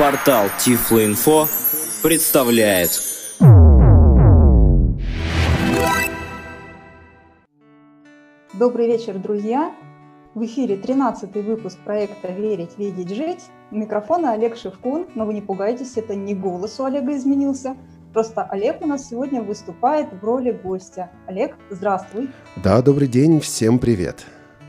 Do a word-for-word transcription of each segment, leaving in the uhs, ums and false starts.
Портал Тифлоинфо представляет. Добрый вечер, друзья! В эфире тринадцатый выпуск проекта «Верить, видеть, жить». У микрофона Олег Шевкун, но вы не пугайтесь, это не голос у Олега изменился. Просто Олег у нас сегодня выступает в роли гостя. Олег, здравствуй! Да, добрый день, всем привет!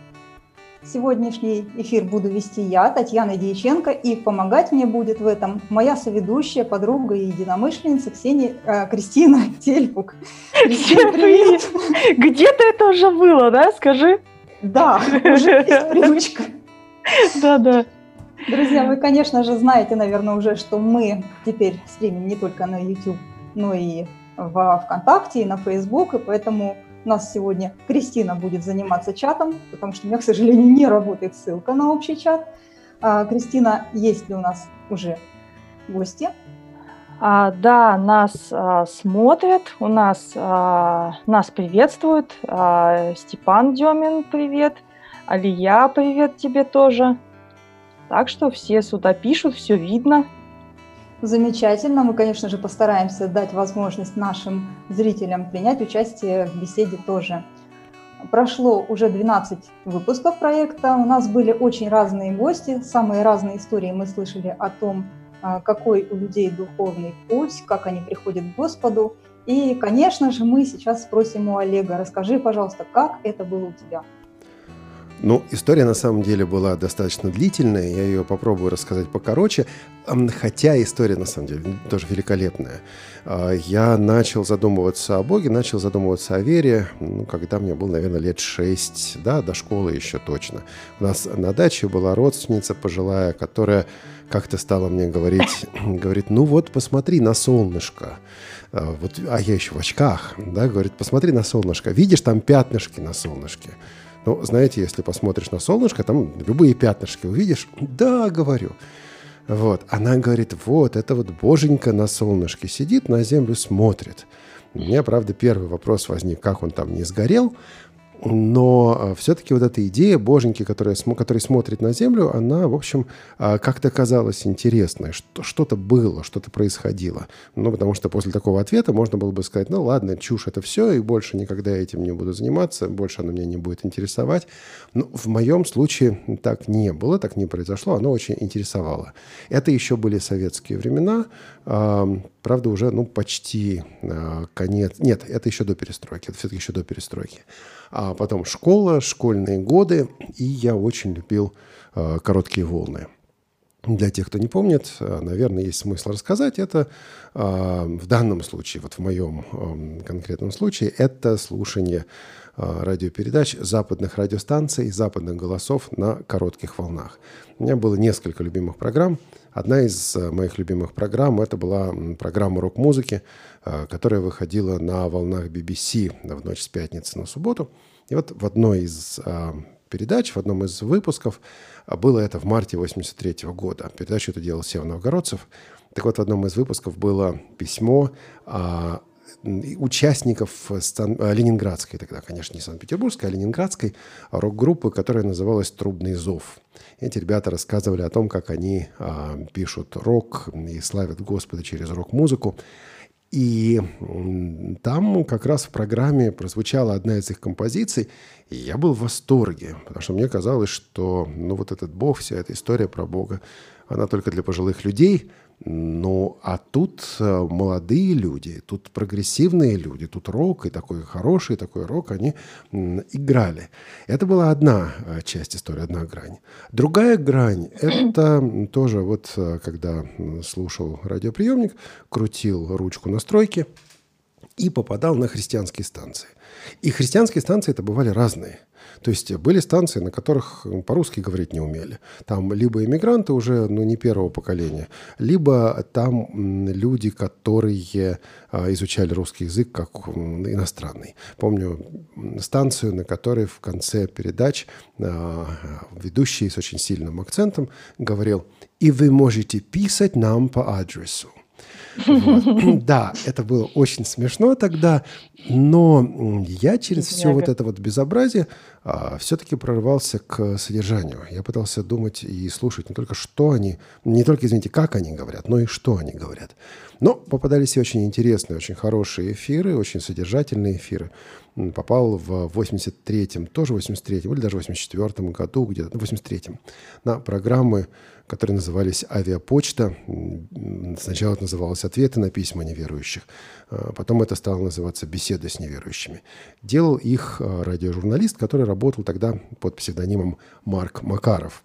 Сегодняшний эфир буду вести я, Татьяна Дьяченко, и помогать мне будет в этом моя соведущая, подруга и единомышленница Ксения, э, Кристина Тельпук. Кристина, привет! Где-то это уже было, да? Скажи. Да, уже есть привычка. Да-да. Друзья, вы, конечно же, знаете, наверное, уже, что мы теперь стримим не только на YouTube, но и в ВКонтакте, и на Facebook, и поэтому у нас сегодня Кристина будет заниматься чатом, потому что у меня, к сожалению, не работает ссылка на общий чат. А, Кристина, есть ли у нас уже гости? А, да, нас а, смотрят, у нас а, нас приветствуют. А, Степан Демин, привет. Алия, привет тебе тоже. Так что все сюда пишут, все видно. Замечательно. Мы, конечно же, постараемся дать возможность нашим зрителям принять участие в беседе тоже. Прошло уже двенадцать выпусков проекта. У нас были очень разные гости, самые разные истории мы слышали о том, какой у людей духовный путь, как они приходят к Господу. И, конечно же, мы сейчас спросим у Олега, расскажи, пожалуйста, как это было у тебя? Ну, история на самом деле была достаточно длительная, я ее попробую рассказать покороче, хотя история на самом деле тоже великолепная. Я начал задумываться о Боге, начал задумываться о вере, ну, когда мне было, наверное, лет шесть, да, до школы еще точно. У нас на даче была родственница пожилая, которая как-то стала мне говорить, говорит, ну вот посмотри на солнышко. Вот, а я еще в очках, да, говорит, посмотри на солнышко, видишь там пятнышки на солнышке? Ну, знаете, если посмотришь на солнышко, там любые пятнышки увидишь. Да, говорю. Вот. Она говорит, вот, это вот боженька на солнышке сидит, на землю смотрит. У меня, правда, первый вопрос возник, как он там не сгорел. Но все-таки вот эта идея боженьки, которая, который смотрит на землю, она, в общем, как-то казалась интересной. Что-то было, что-то происходило. Ну, потому что после такого ответа можно было бы сказать, ну, ладно, чушь это все, и больше никогда этим не буду заниматься, больше оно меня не будет интересовать. Но в моем случае так не было, так не произошло, оно очень интересовало. Это еще были советские времена, правда, уже, ну, почти конец. Нет, это еще до перестройки, это все-таки еще до перестройки. А потом школа, школьные годы, и я очень любил э, короткие волны. Для тех, кто не помнит, э, наверное, есть смысл рассказать. Это э, в данном случае, вот в моем э, конкретном случае, это слушание э, радиопередач западных радиостанций, западных голосов на коротких волнах. У меня было несколько любимых программ. Одна из моих любимых программ – это была программа рок-музыки, которая выходила на волнах би би си в ночь с пятницы на субботу. И вот в одной из передач, в одном из выпусков, было это в марте восемьдесят третьего года. Передачу это делал Сева Новгородцев. Так вот, в одном из выпусков было письмо участников ленинградской, тогда, конечно, не Санкт-Петербургской, а ленинградской рок-группы, которая называлась «Трубный зов». Эти ребята рассказывали о том, как они а, пишут рок и славят Господа через рок-музыку. И там как раз в программе прозвучала одна из их композиций, и я был в восторге, потому что мне казалось, что ну, вот этот Бог, вся эта история про Бога, она только для пожилых людей. Ну, а тут молодые люди, тут прогрессивные люди, тут рок, и такой хороший такой рок они играли. Это была одна часть истории, одна грань. Другая грань – это тоже вот, когда слушал радиоприемник, крутил ручку настройки и попадал на христианские станции. И христианские станции это бывали разные. То есть были станции, на которых по-русски говорить не умели. Там либо иммигранты уже, ну, не первого поколения, либо там люди, которые изучали русский язык как иностранный. Помню станцию, на которой в конце передач ведущий с очень сильным акцентом говорил: «И вы можете писать нам по адресу». Вот. Да, это было очень смешно тогда, но я через все вот это вот безобразие а, все-таки прорывался к содержанию. Я пытался думать и слушать не только что они, не только, извините, как они говорят, но и что они говорят. Но попадались и очень интересные, очень хорошие эфиры, очень содержательные эфиры. Попал в восемьдесят третьем, тоже в восемьдесят третьем или даже в восемьдесят четвёртом году, где-то в восемьдесят третьем, на программы, которые назывались «Авиапочта». Сначала это называлось «Ответы на письма неверующих», потом это стало называться «Беседы с неверующими». Делал их радиожурналист, который работал тогда под псевдонимом Марк Макаров.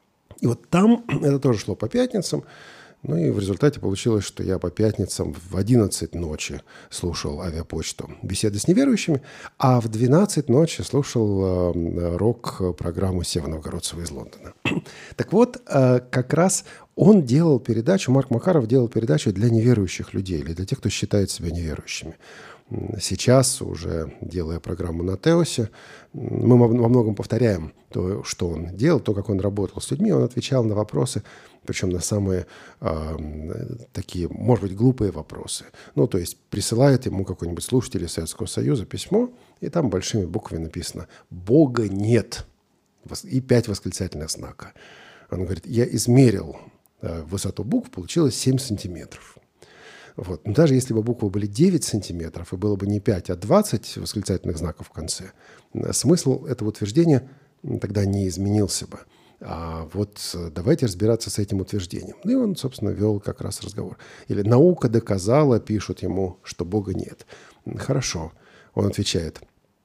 И вот там это тоже шло по пятницам. Ну и в результате получилось, что я по пятницам в одиннадцать ночи слушал «Авиапочту», беседы с неверующими, а в двенадцать ночи слушал э, рок-программу Сева Новгородцева из Лондона. Так вот, э, как раз он делал передачу, Марк Макаров делал передачу для неверующих людей, или для тех, кто считает себя неверующими. Сейчас, уже делая программу на Теосе, мы во многом повторяем то, что он делал, то, как он работал с людьми. Он отвечал на вопросы, причем на самые э, такие, может быть, глупые вопросы. Ну, то есть присылает ему какой-нибудь слушатель из Советского Союза письмо, и там большими буквами написано «Бога нет» и пять восклицательных знака. Он говорит, я измерил э, высоту букв, получилось семь сантиметров. Вот. Но даже если бы буквы были девять сантиметров, и было бы не пять, а двадцать восклицательных знаков в конце, смысл этого утверждения тогда не изменился бы. А вот давайте разбираться с этим утверждением. Ну и он, собственно, вел как раз разговор. Или «наука доказала», пишут ему, что Бога нет. Хорошо. Он отвечает,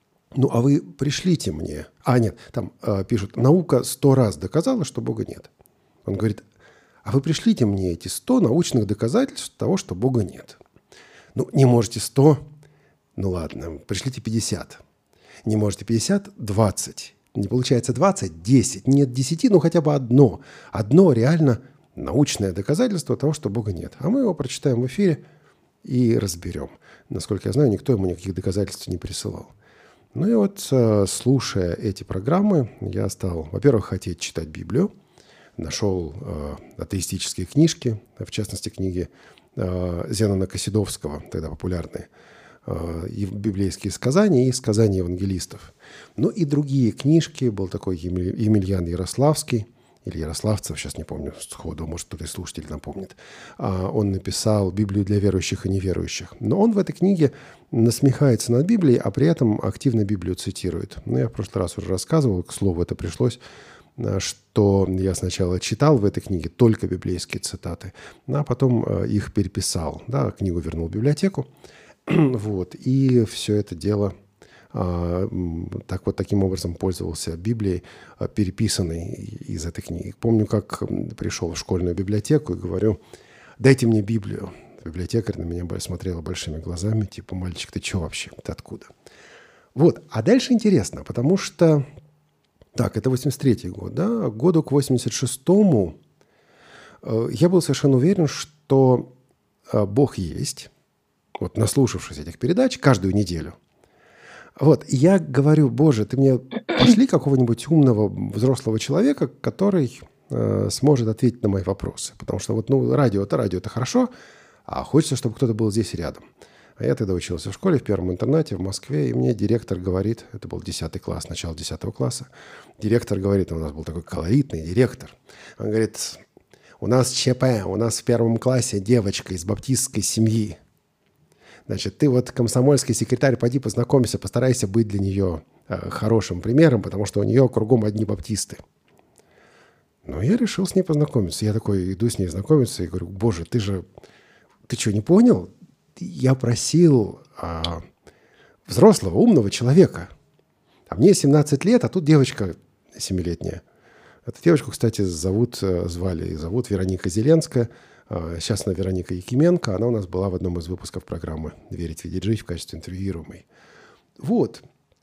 ну а вы пришлите мне. А нет, там э, пишут, наука сто раз доказала, что Бога нет. Он говорит, а вы пришлите мне эти сто научных доказательств того, что Бога нет. Ну, не можете сто, ну ладно, пришлите пятьдесят. Не можете пятьдесят, двадцать. Не получается двадцать, десять. Нет десяти, ну хотя бы одно. Одно реально научное доказательство того, что Бога нет. А мы его прочитаем в эфире и разберем. Насколько я знаю, никто ему никаких доказательств не присылал. Ну и вот, слушая эти программы, я стал, во-первых, хотеть читать Библию. Нашел э, атеистические книжки, в частности, книги э, Зенона Косидовского, тогда популярные, э, и библейские сказания, и сказания евангелистов. Ну и другие книжки. Был такой Емельян Ярославский, или Ярославцев, сейчас не помню сходу, может, кто-то из слушателей напомнит. А, он написал «Библию для верующих и неверующих». Но он в этой книге насмехается над Библией, а при этом активно Библию цитирует. Ну, я в прошлый раз уже рассказывал, к слову, это пришлось, что я сначала читал в этой книге только библейские цитаты, а потом их переписал. Да, книгу вернул в библиотеку. Вот, и все это дело а, так вот, таким образом пользовался Библией, переписанной из этой книги. Помню, как пришел в школьную библиотеку и говорю, дайте мне Библию. Библиотекарь на меня смотрела большими глазами, типа, мальчик, ты что вообще, ты откуда? Вот, а дальше интересно, потому что так, это восемьдесят третий год, да? Году к восемьдесят шестому э, я был совершенно уверен, что э, Бог есть. Вот, наслушавшись этих передач каждую неделю. Вот, и я говорю, Боже, ты мне пошли какого-нибудь умного взрослого человека, который э, сможет ответить на мои вопросы. Потому что вот, ну, радио, это радио, это хорошо, а хочется, чтобы кто-то был здесь рядом. А я тогда учился в школе, в первом интернате в Москве, и мне директор говорит, это был десятый класс, начало десятого класса, директор говорит, у нас был такой колоритный директор, он говорит, у нас ЧП, у нас в первом классе девочка из баптистской семьи. Значит, ты вот комсомольский секретарь, пойди познакомься, постарайся быть для нее э, хорошим примером, потому что у нее кругом одни баптисты. Ну, я решил с ней познакомиться. Я такой иду с ней знакомиться и говорю, Боже, ты же, ты что, не понял? Я просил а, взрослого, умного человека. А мне семнадцать лет, а тут девочка семилетняя. Эту девочку, кстати, зовут, звали и зовут Вероника Зеленская. А, сейчас она Вероника Якименко. Она у нас была в одном из выпусков программы «Верить, видеть, жить» в качестве интервьюируемой. Вот.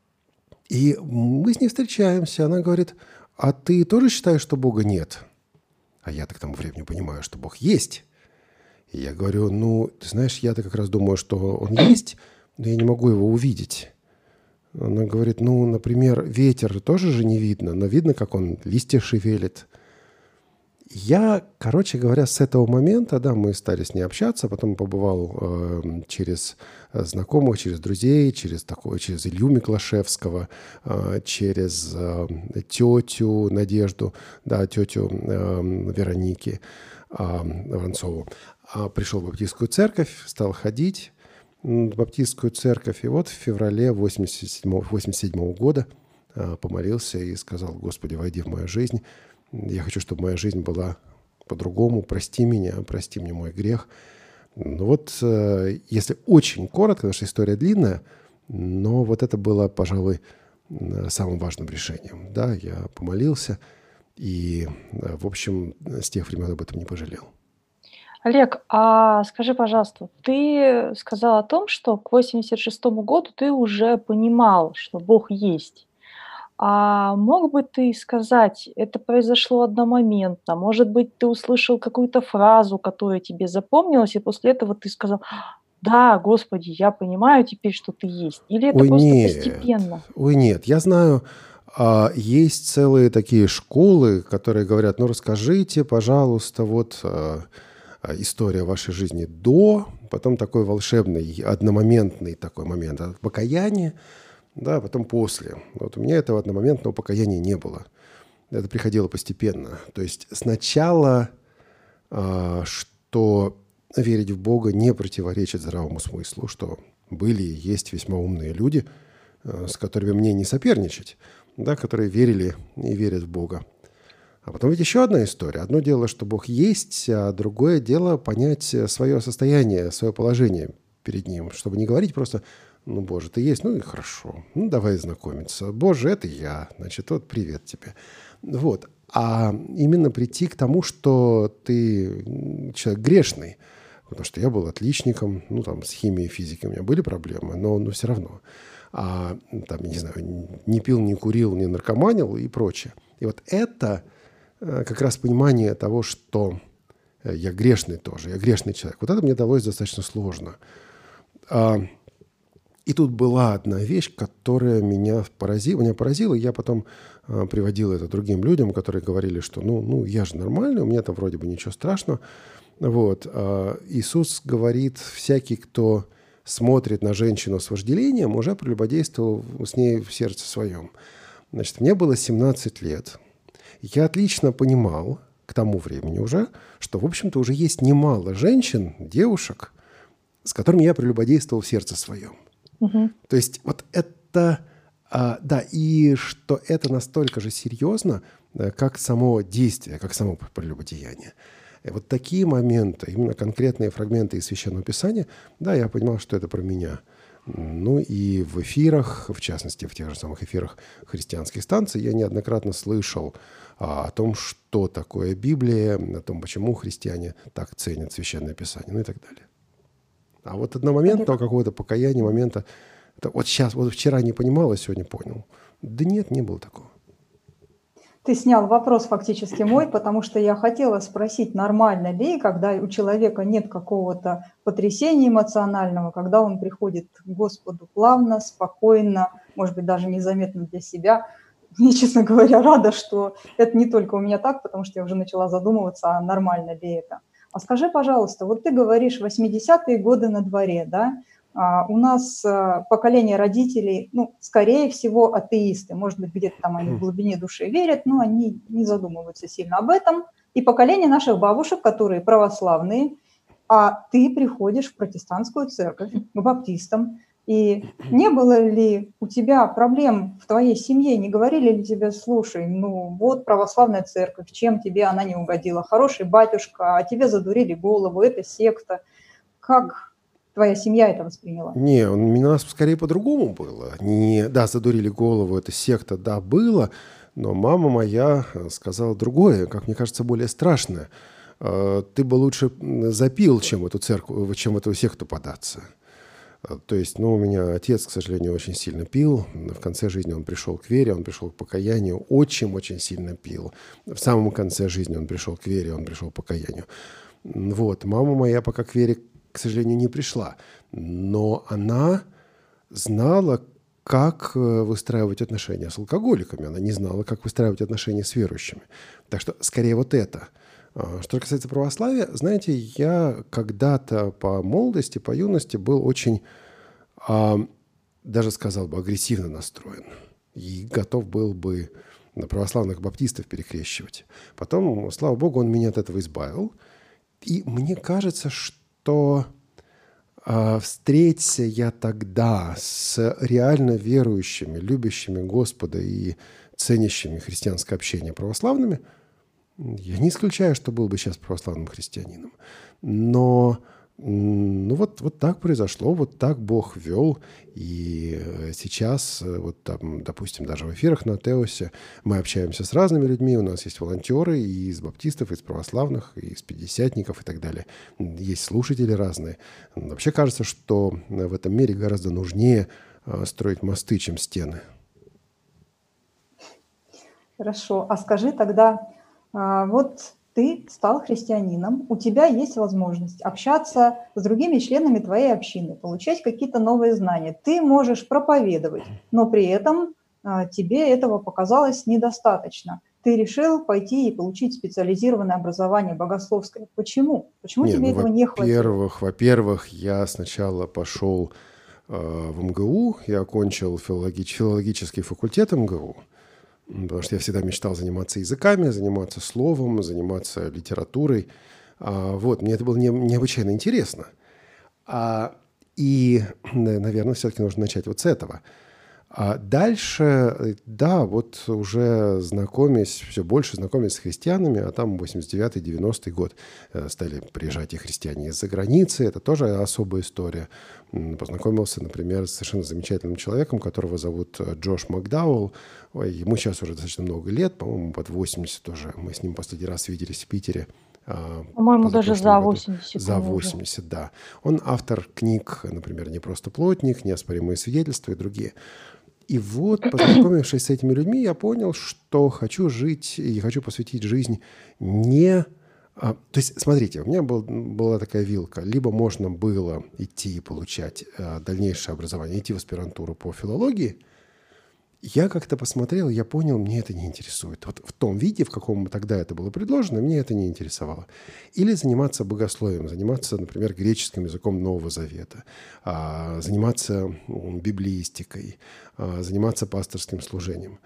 И мы с ней встречаемся. Она говорит, а ты тоже считаешь, что Бога нет? А я так к тому времени понимаю, что Бог есть. И я говорю, ну, ты знаешь, я-то как раз думаю, что он есть, но я не могу его увидеть. Она говорит, ну, например, ветер тоже же не видно, но видно, как он листья шевелит. я, короче говоря, с этого момента, да, мы стали с ней общаться, потом побывал э, через знакомых, через друзей, через, такое, через Илью Миклашевского, э, через э, тетю Надежду, да, тетю э, Вероники э, Воронцову. А пришел в баптистскую церковь, стал ходить в баптистскую церковь, и вот в феврале восемьдесят седьмого года э, помолился и сказал: «Господи, войди в мою жизнь. Я хочу, чтобы моя жизнь была по-другому. Прости меня, прости мне мой грех». Ну вот, э, если очень коротко, потому что история длинная, но вот это было, пожалуй, самым важным решением. Да, я помолился и, в общем, с тех времен об этом не пожалел. Олег, а скажи, пожалуйста, ты сказал о том, что к восемьдесят шестому году ты уже понимал, что Бог есть. А мог бы ты сказать, это произошло одномоментно? Может быть, ты услышал какую-то фразу, которая тебе запомнилась, и после этого ты сказал: «Да, Господи, я понимаю теперь, что ты есть». Или это Ой, просто нет, постепенно? ой, нет, я знаю, а, есть целые такие школы, которые говорят: ну, расскажите, пожалуйста, вот а, а, история вашей жизни до, потом такой волшебный, одномоментный такой момент покаяния, да, потом после. Вот у меня этого одномоментного покаяния не было. Это приходило постепенно. То есть сначала, а, что верить в Бога не противоречит здравому смыслу, что были и есть весьма умные люди, а, с которыми мне не соперничать, да, которые верили и верят в Бога. А потом ведь еще одна история. Одно дело, что Бог есть, а другое дело понять свое состояние, свое положение перед Ним, чтобы не говорить просто: ну, Боже, ты есть, ну и хорошо, ну давай знакомиться. Боже, это я, значит, вот привет тебе. Вот. А именно прийти к тому, что ты человек грешный, потому что я был отличником, ну там с химией и физикой у меня были проблемы, но, но все равно. А там, не знаю, не пил, не курил, не наркоманил и прочее. И вот это как раз понимание того, что я грешный тоже, я грешный человек. Вот это мне далось достаточно сложно. И тут была одна вещь, которая меня поразила. Меня поразила, и я потом а, приводил это другим людям, которые говорили, что ну, ну я же нормальный, у меня-то вроде бы ничего страшного. Вот. А Иисус говорит: всякий, кто смотрит на женщину с вожделением, уже прелюбодействовал с ней в сердце своем. Значит, мне было семнадцать лет. Я отлично понимал к тому времени уже, что, в общем-то, уже есть немало женщин, девушек, с которыми я прелюбодействовал в сердце своем. Угу. То есть вот это, а, да, и что это настолько же серьезно, как само действие, как само прелюбодеяние. И вот такие моменты, именно конкретные фрагменты из Священного Писания, да, я понимал, что это про меня. Ну и в эфирах, в частности, в тех же самых эфирах христианских станций, я неоднократно слышал а, о том, что такое Библия, о том, почему христиане так ценят Священное Писание, ну и так далее. А вот одномоментного какого-то покаяния, момента, это вот сейчас, вот вчера не понимал, а сегодня понял. Да нет, не было такого. Ты снял вопрос фактически мой, потому что я хотела спросить, нормально ли, когда у человека нет какого-то потрясения эмоционального, когда он приходит к Господу плавно, спокойно, может быть, даже незаметно для себя. Я, честно говоря, рада, что это не только у меня так, потому что я уже начала задумываться, а нормально ли это. А скажи, пожалуйста, вот ты говоришь, восьмидесятые годы на дворе, да? А у нас а, поколение родителей, ну, скорее всего, атеисты. Может быть, где-то там они в глубине души верят, но они не задумываются сильно об этом. И поколение наших бабушек, которые православные, а ты приходишь в протестантскую церковь, к баптистам. И не было ли у тебя проблем в твоей семье? Не говорили ли тебе: слушай, ну вот православная церковь, чем тебе она не угодила? Хороший батюшка, а тебе задурили голову, это секта. Как твоя семья это восприняла? Не, у нас скорее по-другому было. Не, да, задурили голову, это секта, да, было, но мама моя сказала другое, как мне кажется, более страшное. Ты бы лучше запил, чем в эту церковь, чем в эту секту податься. То есть, ну, у меня отец, к сожалению, очень сильно пил. В конце жизни он пришел к вере, он пришел к покаянию. Отчим очень сильно пил. В самом конце жизни он пришел к вере, он пришел к покаянию. Вот. Мама моя пока к вере, к сожалению, не пришла. Но она знала, как выстраивать отношения с алкоголиками. Она не знала, как выстраивать отношения с верующими. Так что, скорее, вот это. А, Что касается православия, знаете, я когда-то по молодости, по юности был очень, а, даже сказал бы, агрессивно настроен. И готов был бы на православных баптистов перекрещивать. Потом, слава богу, он меня от этого избавил. И мне кажется, что а, встреться я тогда с реально верующими, любящими Господа и ценящими христианское общение православными, я не исключаю, что был бы сейчас православным христианином. Но ну вот, вот так произошло, вот так Бог вел. И сейчас, вот там, допустим, даже в эфирах на Теосе мы общаемся с разными людьми. У нас есть волонтеры и из баптистов, и из православных, и из пятидесятников и так далее. Есть слушатели разные. Вообще кажется, что в этом мире гораздо нужнее строить мосты, чем стены. Хорошо. А скажи тогда, а, вот ты стал христианином, у тебя есть возможность общаться с другими членами твоей общины, получать какие-то новые знания. Ты можешь проповедовать, но при этом а, тебе этого показалось недостаточно. Ты решил пойти и получить специализированное образование богословское. Почему? Почему Не, тебе ну, этого не хватило? во-первых, во-первых, я сначала пошел э, в МГУ, я окончил филологич- филологический факультет МГУ, потому что я всегда мечтал заниматься языками, заниматься словом, заниматься литературой. А, вот, мне это было не, необычайно интересно. А, и, наверное, все-таки нужно начать вот с этого. А дальше, да, вот уже знакомясь, все больше знакомясь с христианами, а там восемьдесят девятый девяностый год стали приезжать и христиане из-за границы, это тоже особая история. Познакомился, например, с совершенно замечательным человеком, которого зовут Джош Макдауэлл. Ой, ему сейчас уже достаточно много лет, по-моему, под восемьдесят уже. Мы с ним последний раз виделись в Питере. По-моему, даже за восемьдесят. За восемьдесят, да. Он автор книг, например, «Не просто плотник», «Неоспоримые свидетельства» и другие. И вот, познакомившись с этими людьми, я понял, что хочу жить и хочу посвятить жизнь не... А, то есть, смотрите, у меня был, была такая вилка. Либо можно было идти и получать а, дальнейшее образование, идти в аспирантуру по филологии. Я как-то посмотрел, я понял, мне это не интересует. Вот в том виде, в каком тогда это было предложено, мне это не интересовало. Или заниматься богословием, заниматься, например, греческим языком Нового Завета, заниматься библеистикой, заниматься пасторским служением.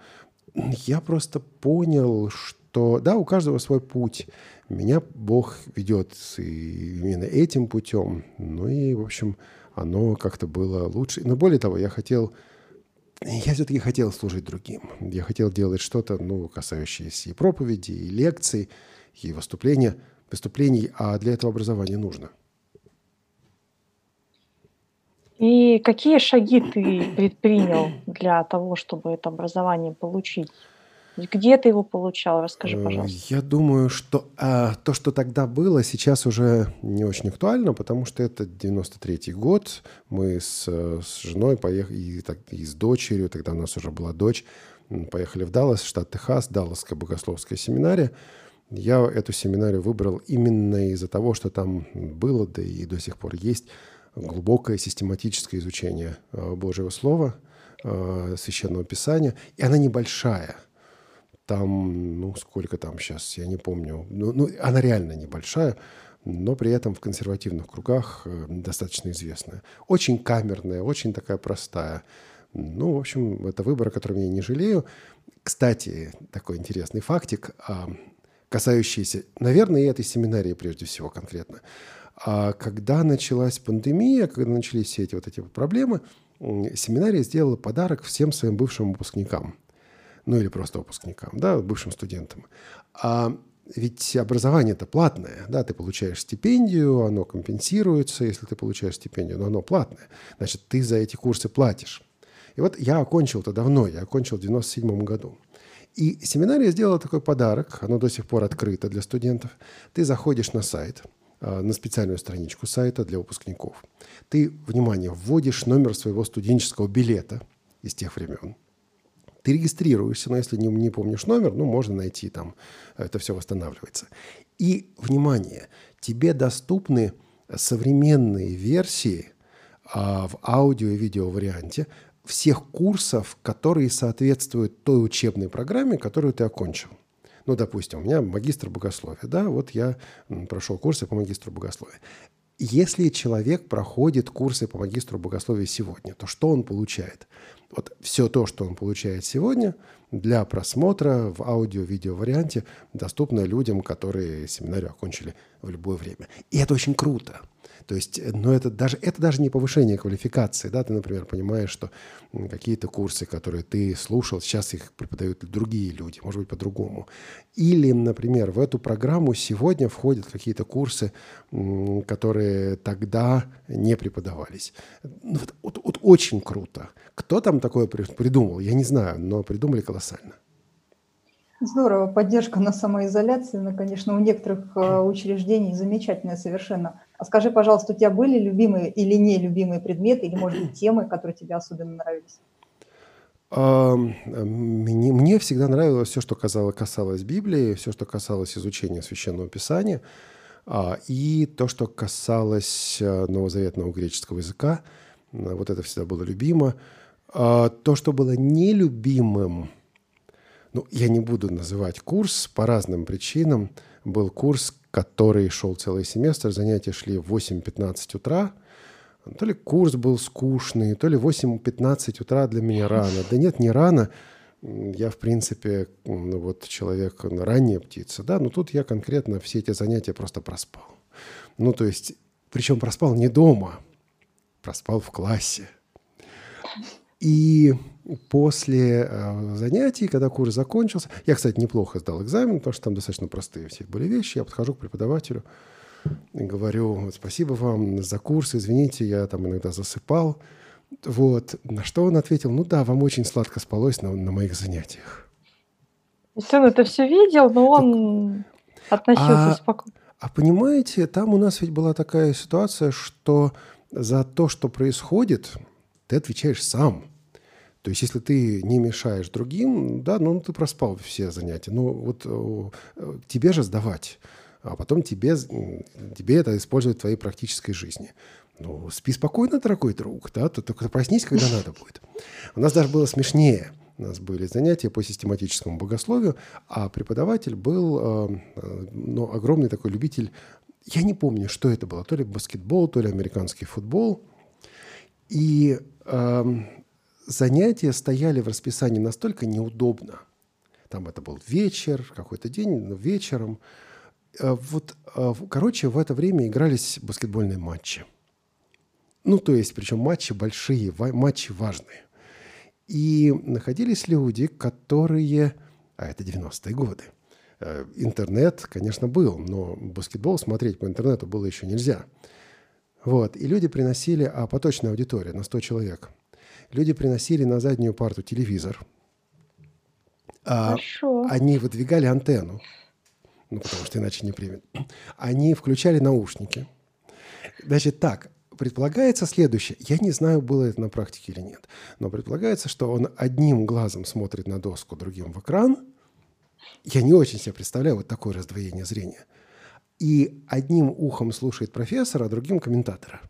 Я просто понял, что, да, у каждого свой путь. Меня Бог ведет именно этим путем. Ну и, в общем, оно как-то было лучше. Но более того, я хотел... Я все-таки хотел служить другим. Я хотел делать что-то, ну, касающееся и проповеди, и лекций, и выступления, выступлений, а для этого образования нужно. И какие шаги ты предпринял для того, чтобы это образование получить? Где ты его получал? Расскажи, пожалуйста. Я думаю, что а, то, что тогда было, сейчас уже не очень актуально, потому что это девяносто третий год. Мы с, с женой поехали, и, и с дочерью, тогда у нас уже была дочь, поехали в Даллас, штат Техас, Далласская богословская семинария. Я эту семинарию выбрал именно из-за того, что там было, да и до сих пор есть, глубокое систематическое изучение Божьего Слова, Священного Писания. И она небольшая. Там, ну, сколько там сейчас, я не помню. Ну, ну, она реально небольшая, но при этом в консервативных кругах э, достаточно известная. Очень камерная, очень такая простая. Ну, в общем, это выбор, о котором я не жалею. Кстати, такой интересный фактик, а, касающийся, наверное, и этой семинарии прежде всего конкретно. А когда началась пандемия, когда начались все эти вот эти проблемы, семинария сделала подарок всем своим бывшим выпускникам. Ну или просто выпускникам, да, бывшим студентам. А ведь образование это платное, да, ты получаешь стипендию, оно компенсируется, если ты получаешь стипендию, но оно платное. Значит, ты за эти курсы платишь. И вот я окончил это давно, я окончил в девяносто седьмом году. И семинария сделала такой подарок, оно до сих пор открыто для студентов. Ты заходишь на сайт, на специальную страничку сайта для выпускников. Ты, внимание, вводишь номер своего студенческого билета из тех времен. Ты регистрируешься, но если не, не помнишь номер, ну, можно найти там, это все восстанавливается. И, внимание, тебе доступны современные версии а, в аудио и видео варианте всех курсов, которые соответствуют той учебной программе, которую ты окончил. Ну, допустим, у меня магистр богословия, да, вот я прошел курсы по магистру богословия. Если человек проходит курсы по магистру богословия сегодня, то что он получает? Вот все то, что он получает сегодня, для просмотра в аудио-видео варианте доступно людям, которые семинарию окончили в любое время. И это очень круто. То есть, но это даже, это даже не повышение квалификации. Да? Ты, например, понимаешь, что какие-то курсы, которые ты слушал, сейчас их преподают другие люди, может быть, по-другому. Или, например, в эту программу сегодня входят какие-то курсы, которые тогда не преподавались. Вот, вот, вот очень круто. Кто там такое придумал, я не знаю, но придумали колоссально. Здорово, поддержка на самоизоляции, ну, конечно, у некоторых учреждений замечательная совершенно. А скажи, пожалуйста, у тебя были любимые или нелюбимые предметы, или, может быть, темы, которые тебе особенно нравились? Мне, мне всегда нравилось все, что касалось, касалось Библии, все, что касалось изучения Священного Писания, и то, что касалось новозаветного греческого языка. Вот это всегда было любимо. То, что было нелюбимым, ну, я не буду называть курс по разным причинам. Был курс, который шел целый семестр, занятия шли в восемь пятнадцать утра. То ли курс был скучный, то ли восемь пятнадцать утра для меня рано. Да нет, не рано. Я, в принципе, ну, вот человек, ранняя птица, да, но тут я конкретно все эти занятия просто проспал. Ну, то есть, причем проспал не дома, проспал в классе. И после э, занятий, когда курс закончился, я, кстати, неплохо сдал экзамен, потому что там достаточно простые все были вещи. Я подхожу к преподавателю и говорю: спасибо вам за курс, извините, я там иногда засыпал. Вот. На что он ответил: ну да, вам очень сладко спалось на, на моих занятиях. То есть он это все видел, но он так... относился а, спокойно. А понимаете, там у нас ведь была такая ситуация, что за то, что происходит, ты отвечаешь сам. То есть, если ты не мешаешь другим, да, ну ты проспал все занятия. Ну вот тебе же сдавать, а потом тебе, тебе это использовать в твоей практической жизни. Ну, спи спокойно, дорогой друг, да, ты только проснись, когда надо будет. У нас даже было смешнее. У нас были занятия по систематическому богословию, а преподаватель был ну, огромный такой любитель. Я не помню, что это было, то ли баскетбол, то ли американский футбол. И э, занятия стояли в расписании настолько неудобно. Там это был вечер, какой-то день, вечером. Э, вот, э, короче, в это время игрались баскетбольные матчи. Ну, то есть, причем матчи большие, ва- матчи важные. И находились люди, которые... А это девяностые годы. Э, интернет, конечно, был, но баскетбол смотреть по интернету было еще нельзя. Вот. И люди приносили, а поточная аудитория на сто человек, люди приносили на заднюю парту телевизор. А, они выдвигали антенну, ну, потому что иначе не примет. Они включали наушники. Значит, так, предполагается следующее. Я не знаю, было это на практике или нет, но предполагается, что он одним глазом смотрит на доску, другим в экран. Я не очень себе представляю вот такое раздвоение зрения. И одним ухом слушает профессора, а другим комментатора.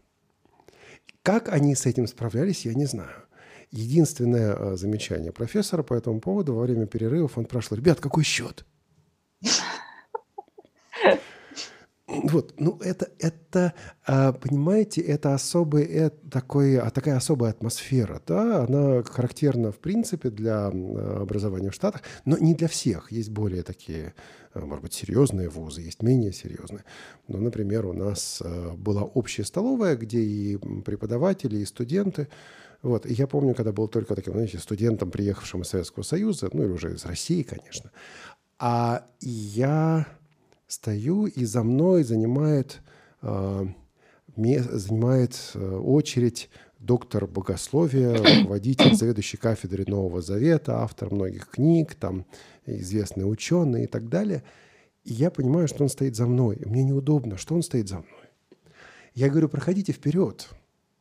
Как они с этим справлялись, я не знаю. Единственное а, замечание профессора по этому поводу: во время перерывов он спрашивал: ребят, какой счет? Вот, ну это, это, понимаете, это особый, это такой, такая особая атмосфера, да, она характерна, в принципе, для образования в Штатах, но не для всех. Есть более такие, может быть, серьезные вузы, есть менее серьезные. Ну, например, у нас была общая столовая, где и преподаватели, и студенты. Вот, и я помню, когда был только таким, знаете, студентом, приехавшим из Советского Союза, ну или уже из России, конечно, а я... стою, и за мной занимает, э, занимает очередь доктор богословия, руководитель, заведующий кафедрой Нового Завета, автор многих книг, там, известный ученый и так далее. И я понимаю, что он стоит за мной. И мне неудобно, что он стоит за мной. Я говорю: проходите вперед.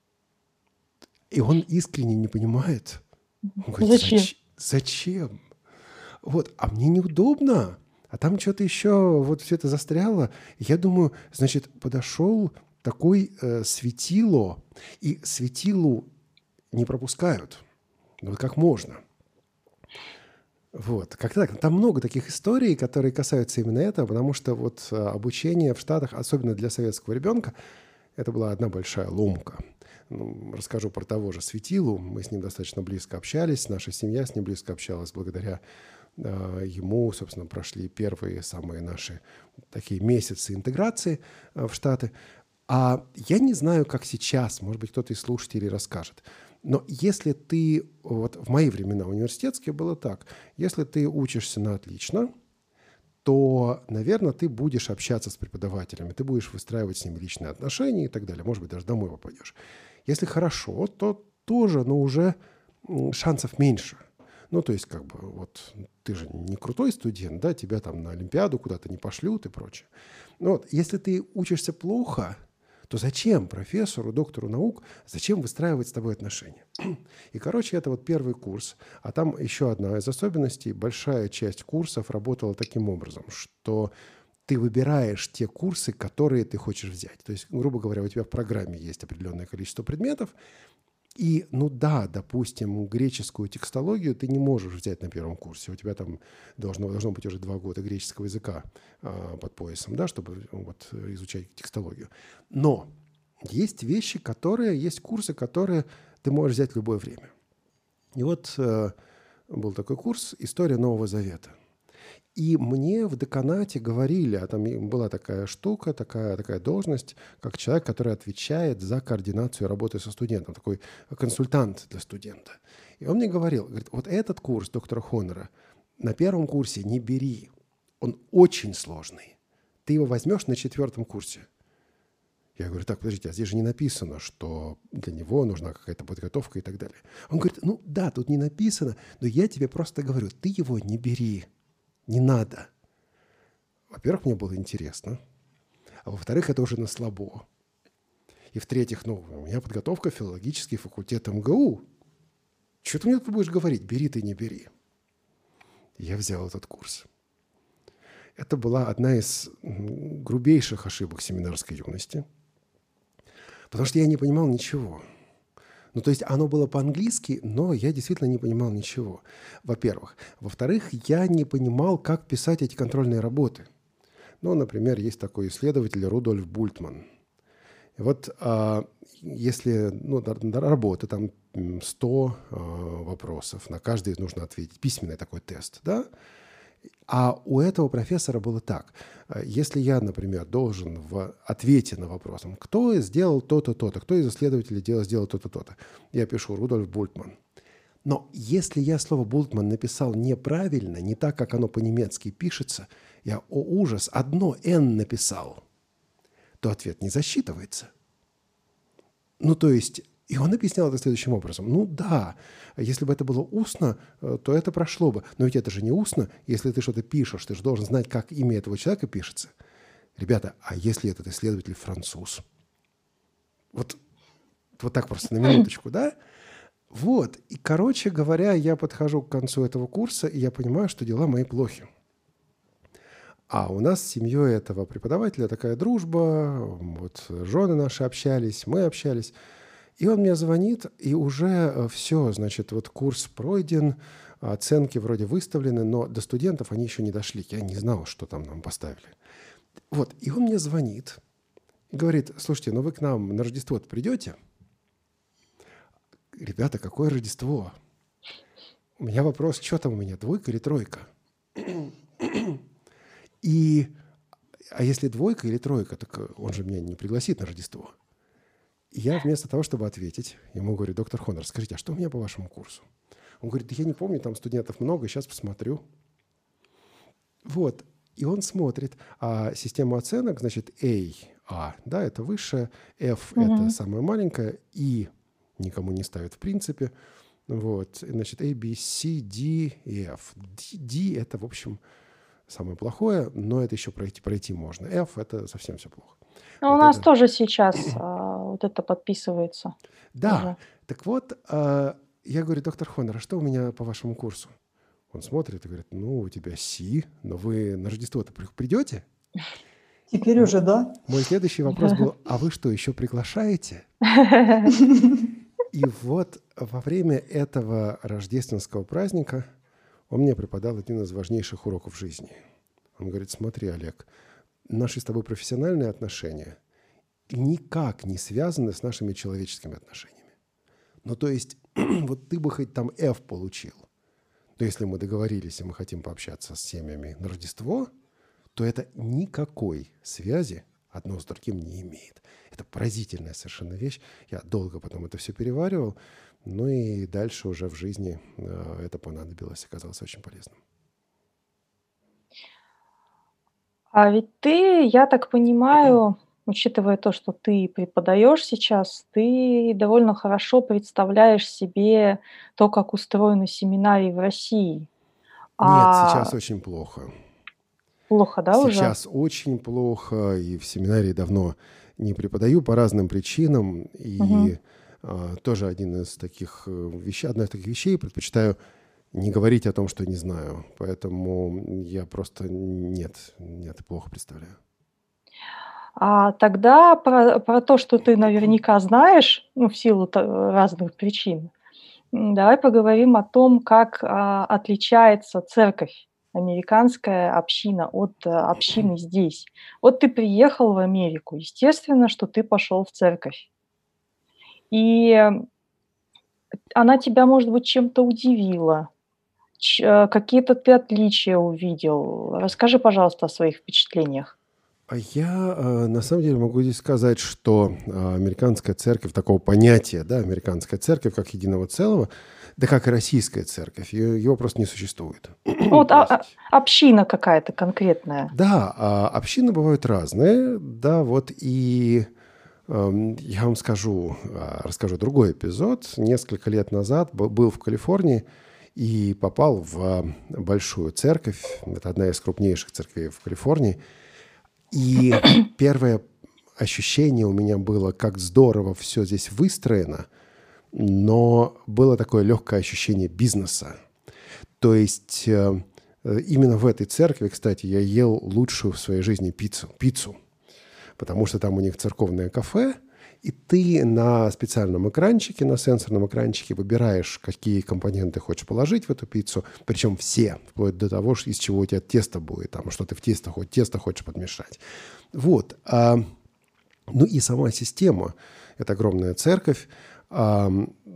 И он искренне не понимает. Он говорит: зачем? Зачем? Вот, а мне неудобно. А там что-то еще, вот все это застряло. Я думаю, значит, подошел такой э, светило, и светилу не пропускают. Ну, как можно? Вот, как-то так. Там много таких историй, которые касаются именно этого, потому что вот а, обучение в Штатах, особенно для советского ребенка, это была одна большая ломка. Ну, расскажу про того же Светилу. Мы с ним достаточно близко общались, наша семья с ним близко общалась. Благодаря а, ему, собственно, прошли первые самые наши такие месяцы интеграции а, в Штаты. А я не знаю, как сейчас, может быть, кто-то из слушателей расскажет. Но если ты, вот в мои времена университетские было так, если ты учишься на отлично, то, наверное, ты будешь общаться с преподавателями, ты будешь выстраивать с ними личные отношения и так далее. Может быть, даже домой попадешь. Если хорошо, то тоже, но уже шансов меньше. Ну, то есть, как бы, вот ты же не крутой студент, да, тебя там на Олимпиаду куда-то не пошлют и прочее. Но вот, если ты учишься плохо, то зачем профессору, доктору наук, зачем выстраивать с тобой отношения? И, короче, это вот первый курс. А там еще одна из особенностей. Большая часть курсов работала таким образом, что ты выбираешь те курсы, которые ты хочешь взять. То есть, грубо говоря, у тебя в программе есть определенное количество предметов, и, ну да, допустим, греческую текстологию ты не можешь взять на первом курсе. У тебя там должно, должно быть уже два года греческого языка а, под поясом, да, чтобы вот, изучать текстологию. Но есть вещи, которые, есть курсы, которые ты можешь взять в любое время. И вот э, был такой курс «История Нового Завета». И мне в деканате говорили, а там была такая штука, такая, такая должность, как человек, который отвечает за координацию работы со студентом, такой консультант для студента. И он мне говорил, говорит, вот этот курс доктора Хонора на первом курсе не бери, он очень сложный. Ты его возьмешь на четвертом курсе. Я говорю, так, подождите, а здесь же не написано, что для него нужна какая-то подготовка и так далее. Он говорит, ну да, тут не написано, но я тебе просто говорю, ты его не бери. Не надо. Во-первых, мне было интересно. А во-вторых, это уже на слабо. И в-третьих, ну, у меня подготовка филологический факультет эм гэ у. Что ты мне тут будешь говорить? Бери ты, не бери. И я взял этот курс. Это была одна из грубейших ошибок семинарской юности. Потому что я не понимал ничего. Ну, то есть оно было по-английски, но я действительно не понимал ничего, во-первых. Во-вторых, я не понимал, как писать эти контрольные работы. Ну, например, есть такой исследователь Рудольф Бультман. И вот а, если ну, работа, там сто а, вопросов, на каждый нужно ответить, письменный такой тест, да? А у этого профессора было так. Если я, например, должен в ответе на вопрос, кто сделал то-то, то-то, кто из исследователей делал, сделал то-то, то-то, я пишу Рудольф Бультман. Но если я слово Бультман написал неправильно, не так, как оно по-немецки пишется, я, о ужас, одно «н» написал, то ответ не засчитывается. Ну, то есть... И он объяснял это следующим образом. Ну да, если бы это было устно, то это прошло бы. Но ведь это же не устно. Если ты что-то пишешь, ты же должен знать, как имя этого человека пишется. Ребята, а если этот исследователь француз? Вот, вот так просто на минуточку, да? Вот. И, короче говоря, я подхожу к концу этого курса, и я понимаю, что дела мои плохи. А у нас с семьей этого преподавателя такая дружба, вот жены наши общались, мы общались. И он мне звонит, и уже все, значит, вот курс пройден, оценки вроде выставлены, но до студентов они еще не дошли. Я не знал, что там нам поставили. Вот, и он мне звонит и говорит, слушайте, ну вы к нам на Рождество-то придете? Ребята, какое Рождество? У меня вопрос, что там у меня, двойка или тройка? И, а если двойка или тройка, так он же меня не пригласит на Рождество. Я вместо того, чтобы ответить, ему говорю, доктор Хонор, скажите, а что у меня по вашему курсу? Он говорит, да я не помню, там студентов много, сейчас посмотрю. Вот, и он смотрит, а система оценок, значит, A, A, да, это высшая, F, mm-hmm. это самая маленькая, И никому не ставят в принципе, вот, значит, A, B, C, D и F. D, D это, в общем, самое плохое, но это еще пройти, пройти можно. F это совсем все плохо. Ну, вот у нас это... тоже сейчас а, вот это подписывается. Да, уже. Так вот, а, я говорю, доктор Хонор, а что у меня по вашему курсу? Он смотрит и говорит, ну, у тебя Си, но вы на Рождество-то придете? Теперь уже, да. Мой следующий вопрос был, а вы что, еще приглашаете? И вот во время этого рождественского праздника он мне преподал один из важнейших уроков жизни. Он говорит: смотри, Олег, наши с тобой профессиональные отношения никак не связаны с нашими человеческими отношениями. Ну, то есть, вот ты бы хоть там F получил, но если мы договорились, и мы хотим пообщаться с семьями на Рождество, то это никакой связи одно с другим не имеет. Это поразительная совершенно вещь. Я долго потом это все переваривал, ну и дальше уже в жизни э, это понадобилось, оказалось очень полезным. А ведь ты, я так понимаю, учитывая то, что ты преподаешь сейчас, ты довольно хорошо представляешь себе то, как устроены семинарии в России. Нет, сейчас А очень плохо. плохо, да, уже? Сейчас очень плохо, и в семинарии давно не преподаю по разным причинам. И Мгм. а, тоже один из таких э, вещей, одна из таких вещей, предпочитаю не говорить о том, что не знаю. Поэтому я просто нет, нет, плохо представляю. А тогда про, про то, что ты наверняка знаешь, ну, в силу та- разных причин, м, давай поговорим о том, как а, отличается церковь, американская община от а, общины здесь. Вот ты приехал в Америку, естественно, что ты пошел в церковь. И э, она тебя, может быть, чем-то удивила, ч- э, какие-то ты отличия увидел. Расскажи, пожалуйста, о своих впечатлениях. А я э, на самом деле могу здесь сказать, что э, американская церковь, такого понятия, да, американская церковь как единого целого, да как и российская церковь, ее, его просто не существует. Ну, вот То а- а- есть, община какая-то конкретная. да, а общины бывают разные, да, вот и эм, я вам скажу, а, расскажу другой эпизод. Несколько лет назад б- был в Калифорнии и попал в а, большую церковь, это одна из крупнейших церквей в Калифорнии, и первое ощущение у меня было, как здорово все здесь выстроено, но было такое легкое ощущение бизнеса. То есть э, э, именно в этой церкви, кстати, я ел лучшую в своей жизни пиццу, пиццу, потому что там у них церковное кафе, и ты на специальном экранчике, на сенсорном экранчике выбираешь, какие компоненты хочешь положить в эту пиццу, причем все, вплоть до того, что- из чего у тебя тесто будет, там, что ты в тесто, хоть тесто хочешь подмешать. Вот. а, Ну и сама система, это огромная церковь. а,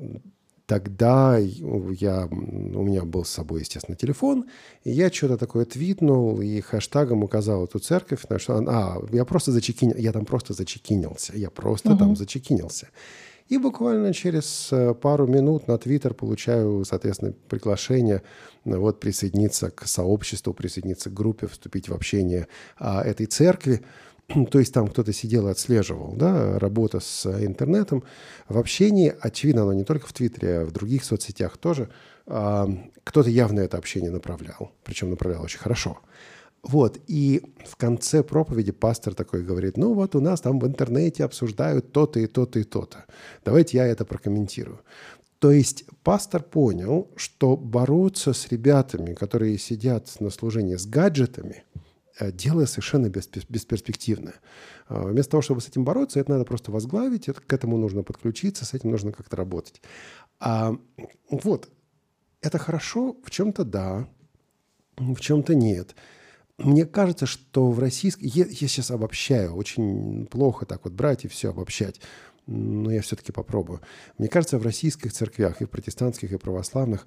Тогда я, у меня был с собой, естественно, телефон, и я что-то такое твитнул и хэштагом указал эту церковь. На что, а, я просто зачекинил, я там просто зачекинился, я просто там Мгм. зачекинился. И буквально через э, пару минут на Твиттер получаю, соответственно, приглашение ну, вот, присоединиться к сообществу, присоединиться к группе, вступить в общение а, этой церкви. То есть там кто-то сидел и отслеживал, да, работа с интернетом. В общении, очевидно, оно не только в Твиттере, а в других соцсетях тоже, а, кто-то явно это общение направлял, причем направлял очень хорошо. Вот, и в конце проповеди пастор такой говорит: ну вот у нас там в интернете обсуждают то-то и то-то и то-то. Давайте я это прокомментирую. То есть пастор понял, что бороться с ребятами, которые сидят на служении с гаджетами, э, дело совершенно беспе- бесперспективное. А, Вместо того, чтобы с этим бороться, это надо просто возглавить, это- к этому нужно подключиться, с этим нужно как-то работать. А, вот, это хорошо, в чем-то да, в чем-то нет. Мне кажется, что в российской... Я, я сейчас обобщаю, очень плохо так вот брать и все обобщать, но я все-таки попробую. Мне кажется, в российских церквях, и в протестантских, и православных,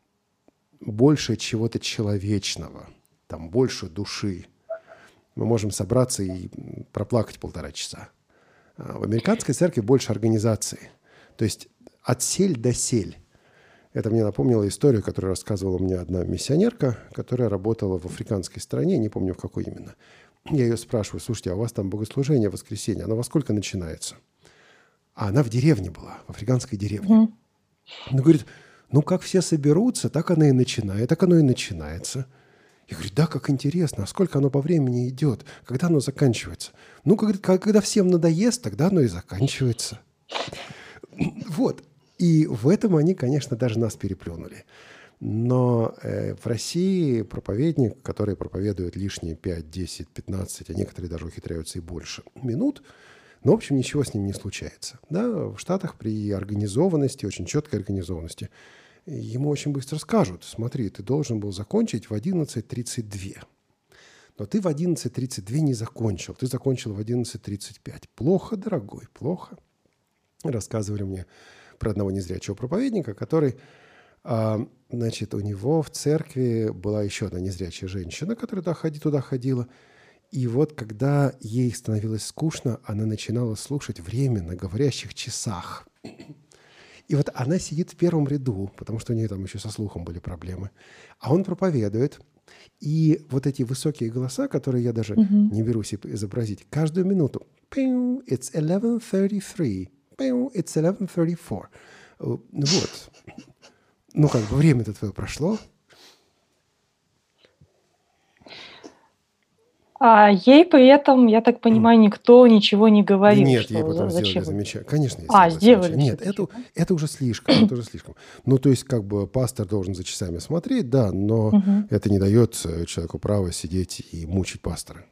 больше чего-то человечного, там больше души. Мы можем собраться и проплакать полтора часа. А в американской церкви больше организации. То есть от сель до сель. Это мне напомнило историю, которую рассказывала мне одна миссионерка, которая работала в африканской стране, не помню в какой именно. Я ее спрашиваю: слушайте, а у вас там богослужение в воскресенье, оно во сколько начинается? А она в деревне была, в африканской деревне. Мгм. Она говорит: ну как все соберутся, так оно и начинает, так оно и начинается. Я говорю: да, как интересно, а сколько оно по времени идет, когда оно заканчивается? Ну, говорит, когда всем надоест, тогда оно и заканчивается. Вот. И в этом они, конечно, даже нас переплюнули. Но э, в России проповедник, который проповедует лишние пять, десять, пятнадцать, а некоторые даже ухитряются и больше минут, ну, в общем, ничего с ним не случается. Да? В Штатах при организованности, очень четкой организованности, ему очень быстро скажут: смотри, ты должен был закончить в одиннадцать тридцать два. Но ты в одиннадцать тридцать два не закончил, ты закончил в одиннадцать тридцать пять. Плохо, дорогой, плохо. Рассказывали мне про одного незрячего проповедника, который, а, значит, у него в церкви была еще одна незрячая женщина, которая туда, ходи, туда ходила. И вот когда ей становилось скучно, она начинала слушать время на говорящих часах. И вот она сидит в первом ряду, потому что у нее там еще со слухом были проблемы. А он проповедует. И вот эти высокие голоса, которые я даже Мгм. не берусь и- изобразить, каждую минуту. «Пиу, it's eleven thirty-three. Пиу, it's eleven thirty-four». Э, Вот. Ну, как бы время-то твое прошло. А ей при этом, я так понимаю, никто ничего не Да говорил, нет, ей что потом за- сделали зачем. замечание. Конечно, ей А, сделали сделали замечание. Нет, все-таки. это, это уже слишком, это уже слишком. Ну, то есть, как бы пастор должен за часами смотреть, да, но Мгм. это не дает э, человеку права сидеть и мучить пастора.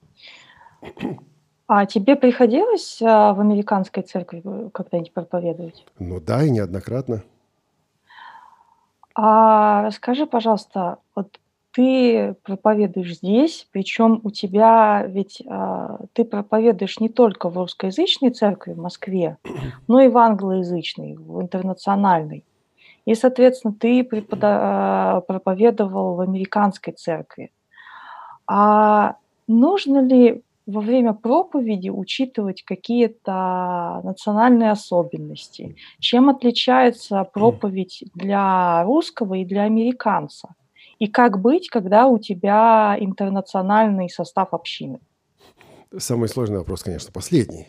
А тебе приходилось а, в американской церкви э, когда-нибудь проповедовать? Ну да, и неоднократно. А расскажи, пожалуйста, вот ты проповедуешь здесь, причем у тебя ведь а, ты проповедуешь не только в русскоязычной церкви в Москве, но и в англоязычной, в интернациональной. И, соответственно, ты препода- а, проповедовал в американской церкви. А нужно ли во время проповеди учитывать какие-то национальные особенности? Чем отличается проповедь для русского и для американца? И как быть, когда у тебя интернациональный состав общины? Самый сложный вопрос, конечно, последний.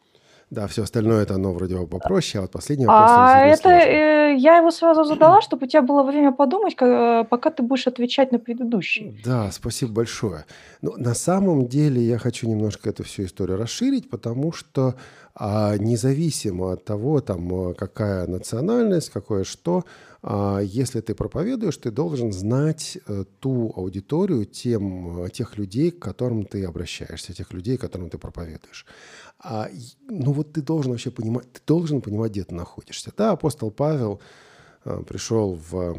Да, все остальное это оно вроде бы попроще, а вот последний вопрос он А действительно это сложный. э, я его сразу задала, чтобы у тебя было время подумать, ка- пока ты будешь отвечать на предыдущие. Да, спасибо большое. Но на самом деле я хочу немножко эту всю историю расширить, потому что а, независимо от того, там, а, какая национальность, какое что, а, если ты проповедуешь, ты должен знать э, ту аудиторию, тем, э, тех людей, к которым ты обращаешься, тех людей, которым ты проповедуешь. А, и- ну вот ты должен вообще понимать, ты должен понимать, где ты находишься. Да, апостол Павел а, пришел в, а,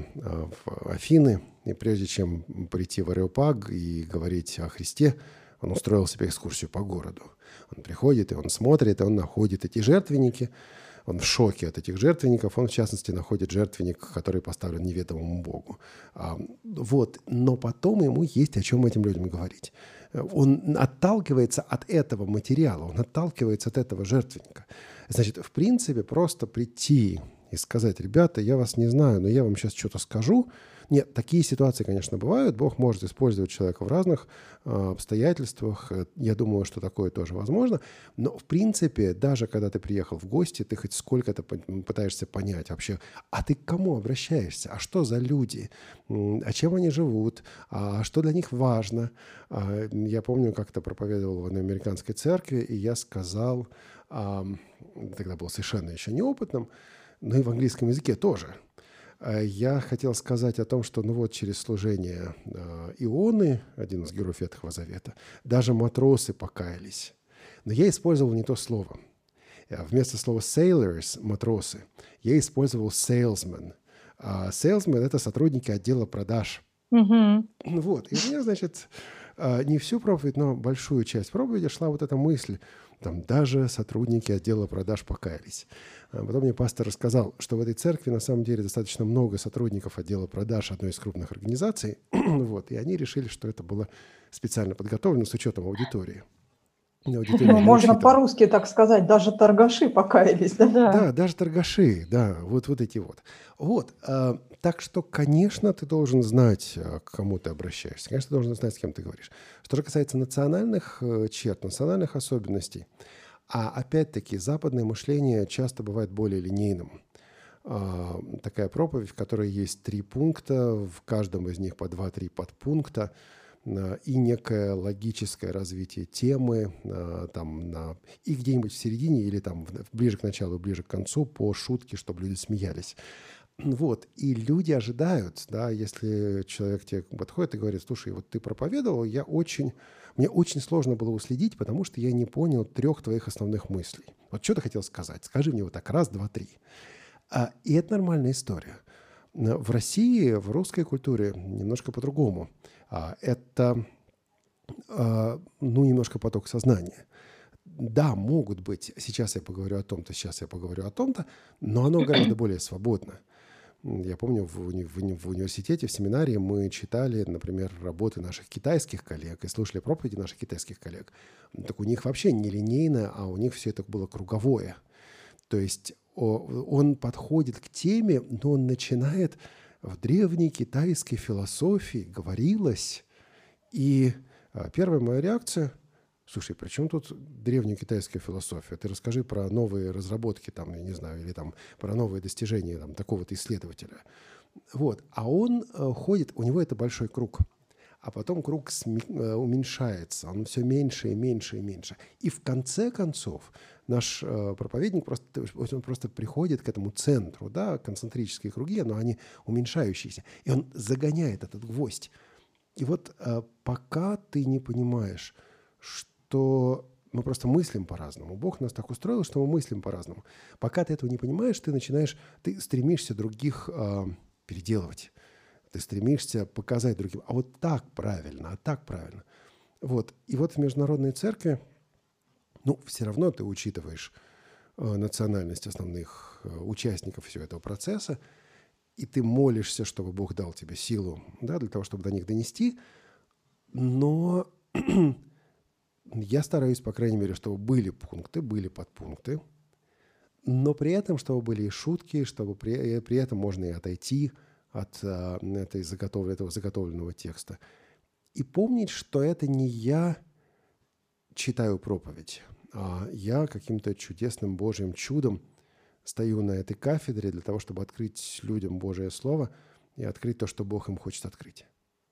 в Афины, и прежде чем прийти в Ареопаг и говорить о Христе, он устроил себе экскурсию по городу. Он приходит, и он смотрит, и он находит эти жертвенники. Он в шоке от этих жертвенников. Он, в частности, находит жертвенник, который поставлен неведомому Богу. А, вот. Но потом ему есть о чем этим людям говорить. Он отталкивается от этого материала, он отталкивается от этого жертвенника. Значит, в принципе, просто прийти и сказать: ребята, я вас не знаю, но я вам сейчас что-то скажу. Нет, такие ситуации, конечно, бывают. Бог может использовать человека в разных э, обстоятельствах. Э, Я думаю, что такое тоже возможно. Но, в принципе, даже когда ты приехал в гости, ты хоть сколько-то по- пытаешься понять вообще, а ты к кому обращаешься? А что за люди? М, А чем они живут? А что для них важно? А, Я помню, как-то проповедовал в одной американской церкви, и я сказал, ам, тогда был совершенно еще неопытным, но и в английском языке тоже. А Я хотел сказать о том, что ну вот через служение а, Ионы, один из героев Ветхого Завета, даже матросы покаялись. Но я использовал не то слово. А Вместо слова sailors, матросы, я использовал salesman. А Salesman – это сотрудники отдела продаж. Мгм. Ну Вот, и у меня, значит, а, не всю проповедь, но большую часть проповеди шла вот эта мысль. Там даже сотрудники отдела продаж покаялись. А Потом мне пастор рассказал, что в этой церкви на самом деле достаточно много сотрудников отдела продаж одной из крупных организаций. Вот, и они решили, что это было специально подготовлено с учетом аудитории. И аудитория Ну, не можно учитывала. по-русски так сказать, даже торгаши покаялись, да? Да. Да, даже торгаши, да, вот, вот эти вот. Вот, а, так что, конечно, ты должен знать, а, к кому ты обращаешься. Конечно, ты должен знать, с кем ты говоришь. Что же касается национальных э, черт, национальных особенностей, а опять-таки западное мышление часто бывает более линейным. А, Такая проповедь, в которой есть три пункта, в каждом из них по два-три подпункта, а, и некое логическое развитие темы, а, там, на, и где-нибудь в середине или там в- ближе к началу, ближе к концу по шутке, чтобы люди смеялись. Вот, и люди ожидают, да, если человек тебе подходит и говорит: слушай, вот ты проповедовал, я очень, мне очень сложно было уследить, потому что я не понял трех твоих основных мыслей. Вот что ты хотел сказать? Скажи мне вот так, раз, два, три. А, и это нормальная история. В России, в русской культуре немножко по-другому. Это, ну, немножко поток сознания. Да, могут быть, сейчас я поговорю о том-то, сейчас я поговорю о том-то, но оно гораздо более свободно. Я помню, в, уни- в уни- в университете, в семинарии мы читали, например, работы наших китайских коллег и слушали проповеди наших китайских коллег. Так у них вообще не линейно, а у них все это было круговое. То есть о- он подходит к теме, но он начинает в древней китайской философии говорилось. И а, первая моя реакция: слушай, при чем тут древняя китайская философия? Ты расскажи про новые разработки, там, я не знаю, или там про новые достижения там, такого-то исследователя. Вот. А он э, ходит, у него это большой круг. А потом круг сми- э, уменьшается, он все меньше и меньше и меньше. И в конце концов наш э, проповедник просто, то есть он просто приходит к этому центру, да, концентрические круги, но они уменьшающиеся. И он загоняет этот гвоздь. И вот э, пока ты не понимаешь, что мы просто мыслим по-разному. Бог нас так устроил, что мы мыслим по-разному. Пока ты этого не понимаешь, ты начинаешь, ты стремишься других э, переделывать. Ты стремишься показать другим, а вот так правильно, а так правильно. Вот. И вот в международной церкви, ну, все равно ты учитываешь э, национальность основных э, участников всего этого процесса, и ты молишься, чтобы Бог дал тебе силу, да, для того, чтобы до них донести. Но я стараюсь, по крайней мере, чтобы были пункты, были подпункты, но при этом, чтобы были и шутки, чтобы при, при этом можно и отойти от а, этой заготов... этого заготовленного текста. И помнить, что это не я читаю проповедь, а я каким-то чудесным Божьим чудом стою на этой кафедре для того, чтобы открыть людям Божие Слово и открыть то, что Бог им хочет открыть.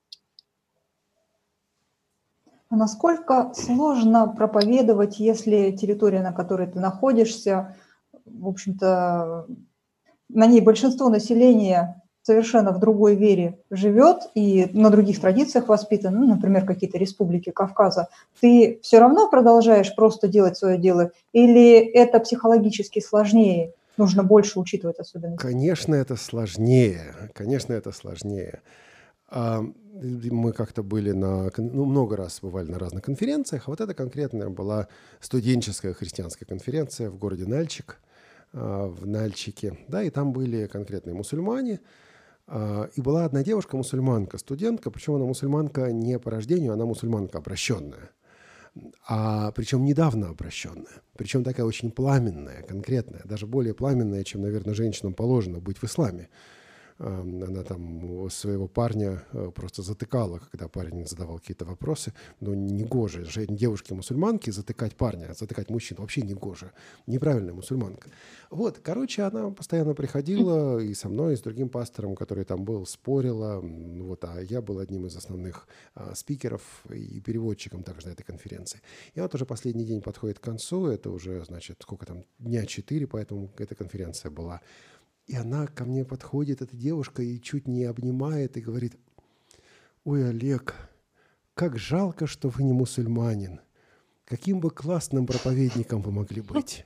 А насколько сложно проповедовать, если территория, на которой ты находишься, в общем-то, на ней большинство населения совершенно в другой вере живет и на других традициях воспитан, ну, например, какие-то республики Кавказа, ты все равно продолжаешь просто делать свое дело, или это психологически сложнее, нужно больше учитывать особенности? Конечно, это сложнее. Конечно, это сложнее. А, Мы как-то были на... Ну, много раз бывали на разных конференциях, а вот эта конкретная была студенческая христианская конференция в городе Нальчик, а, в Нальчике. Да, и там были конкретные мусульмане. А, И была одна девушка, мусульманка, студентка, причем она мусульманка не по рождению, она мусульманка обращенная. А причем недавно обращенная, причем такая очень пламенная, конкретная, даже более пламенная, чем, наверное, женщинам положено быть в исламе. А, Она там своего парня э, просто затыкала, когда парень задавал какие-то вопросы. Ну, не гоже же девушке-мусульманке затыкать парня, затыкать мужчину. Вообще не гоже. Неправильная мусульманка. Вот, короче, она постоянно приходила и со мной, и с другим пастором, который там был, спорила. М, Вот, а я был одним из основных а, спикеров и переводчиком также на этой конференции. И вот уже последний день подходит к концу. Это уже, значит, сколько там, дня четыре, поэтому эта конференция была. И она ко мне подходит, эта девушка, и чуть не обнимает, и говорит: «Ой, Олег, как жалко, что вы не мусульманин. Каким бы классным проповедником вы могли быть».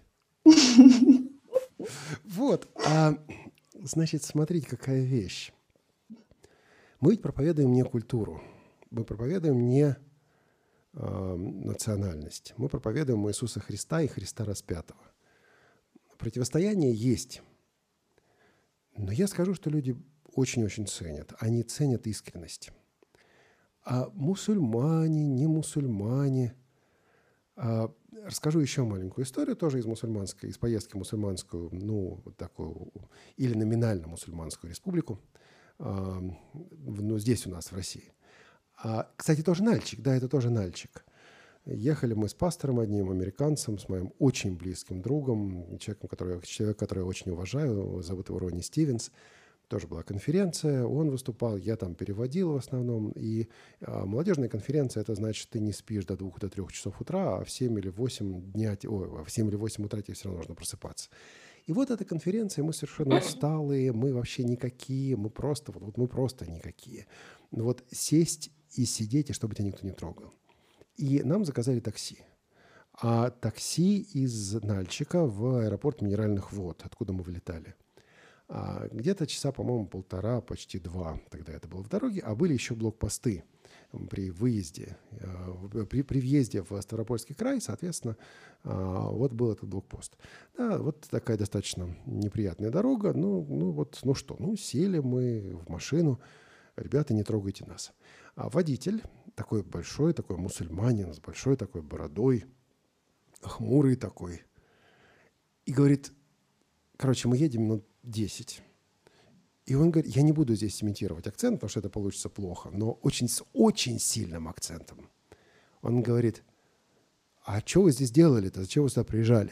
Вот. А, значит, смотрите, какая вещь. Мы ведь проповедуем не культуру. Мы проповедуем не э, национальность. Мы проповедуем Иисуса Христа и Христа распятого. Противостояние есть. Но я скажу, что люди очень-очень ценят. Они ценят искренность. А мусульмане, не мусульмане. А, расскажу еще маленькую историю, тоже из мусульманской, из поездки в мусульманскую, ну, вот такую, или номинально мусульманскую республику, а, ну, здесь у нас, в России. А, кстати, тоже Нальчик, да, это тоже Нальчик. Ехали мы с пастором одним, американцем, с моим очень близким другом, человеком, который, человек, которого я очень уважаю, зовут его Ронни Стивенс. Тоже была конференция, он выступал, я там переводил в основном. И а, молодежная конференция, это значит, ты не спишь до двух, до трех часов утра, а в семь или восемь дня, ой, в семь или восемь утра тебе все равно нужно просыпаться. И вот эта конференция, мы совершенно усталые, мы вообще никакие, мы просто, вот, вот мы просто никакие. Вот сесть и сидеть, и чтобы тебя никто не трогал. И нам заказали такси. А такси из Нальчика в аэропорт Минеральных вод, откуда мы вылетали. А где-то часа, по-моему, полтора, почти два, тогда это было в дороге, а были еще блокпосты при выезде, при, при въезде в Ставропольский край, соответственно, вот был этот блокпост. Да, вот такая достаточно неприятная дорога. Ну, ну вот, ну что, ну сели мы в машину, ребята, не трогайте нас. А водитель, такой большой, такой мусульманин, с большой такой бородой, хмурый такой, и говорит, короче, мы едем минут десять. И он говорит, я не буду здесь имитировать акцент, потому что это получится плохо, но очень, с очень сильным акцентом. Он говорит, а что вы здесь делали-то? Зачем вы сюда приезжали?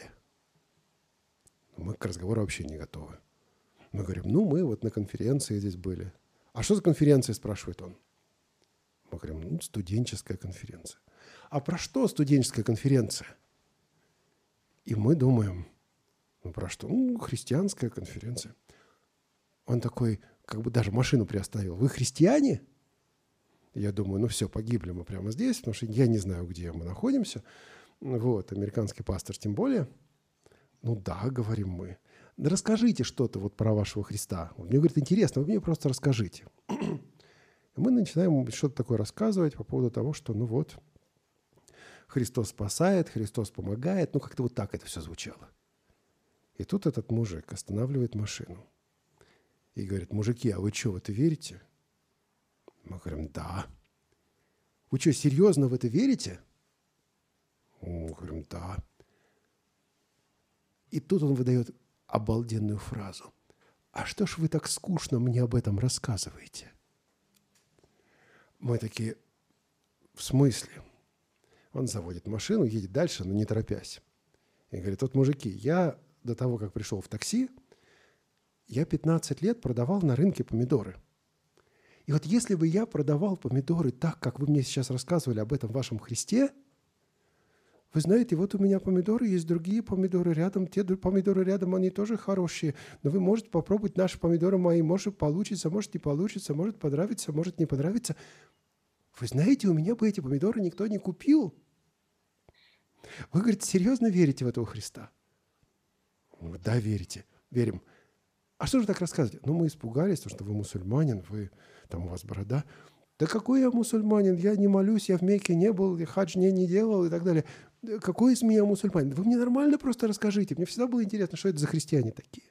Мы к разговору вообще не готовы. Мы говорим, ну, мы вот на конференции здесь были. А что за конференция, спрашивает он. Мы говорим, ну, студенческая конференция. А про что студенческая конференция? И мы думаем, ну, про что? Ну, христианская конференция. Он такой, как бы даже машину приостановил. Вы христиане? Я думаю, ну все, погибли мы прямо здесь, потому что я не знаю, где мы находимся. Вот, американский пастор тем более. Ну да, говорим мы. Да расскажите что-то вот про вашего Христа. Он мне говорит, интересно, вы мне просто расскажите. И мы начинаем что-то такое рассказывать по поводу того, что ну вот, Христос спасает, Христос помогает. Ну как-то вот так это все звучало. И тут этот мужик останавливает машину. И говорит, мужики, а вы что, в это верите? Мы говорим, да. Вы что, серьезно в это верите? Мы говорим, да. И тут он выдает обалденную фразу. А что ж вы так скучно мне об этом рассказываете? Мы такие, в смысле? Он заводит машину, едет дальше, но не торопясь. И говорит, вот, мужики, я до того, как пришел в такси, я пятнадцать лет продавал на рынке помидоры. И вот если бы я продавал помидоры так, как вы мне сейчас рассказывали об этом вашем Христе, вы знаете, вот у меня помидоры, есть другие помидоры рядом, те помидоры рядом, они тоже хорошие, но вы можете попробовать наши помидоры мои, может получится, может не получится, может понравится, может не понравится. Вы знаете, у меня бы эти помидоры никто не купил. Вы, говорит, серьезно верите в этого Христа? Да, верите, верим. А что же так рассказываете? Ну, мы испугались, потому что вы мусульманин, вы, там у вас борода. Да какой я мусульманин? Я не молюсь, я в Мекке не был, хадж не, не делал и так далее. Какой из меня мусульманин? Вы мне нормально просто расскажите. Мне всегда было интересно, что это за христиане такие.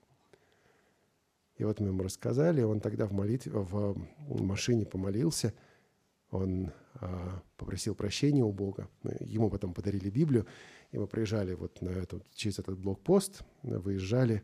И вот мы ему рассказали, он тогда в молитве, в машине помолился, он а, попросил прощения у Бога. Ему потом подарили Библию, и мы приезжали вот на эту, через этот блокпост, выезжали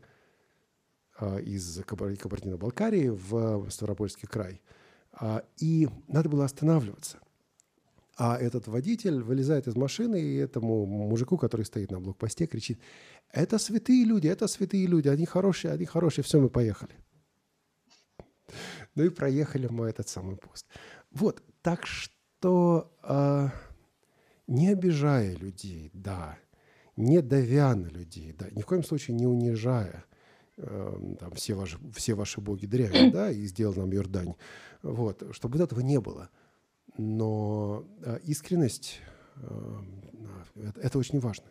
из Кабардино-Балкарии в Ставропольский край. И надо было останавливаться. А этот водитель вылезает из машины и этому мужику, который стоит на блокпосте, кричит, это святые люди, это святые люди, они хорошие, они хорошие, все, мы поехали. Ну и проехали мы этот самый пост. Вот, так что э, не обижая людей, да, не давя на людей, да, ни в коем случае не унижая, там, все, ваши, все ваши боги дрянь, да, и сделал нам Иордань. Вот, чтобы вот этого не было. Но э, искренность, э, это, это очень важно.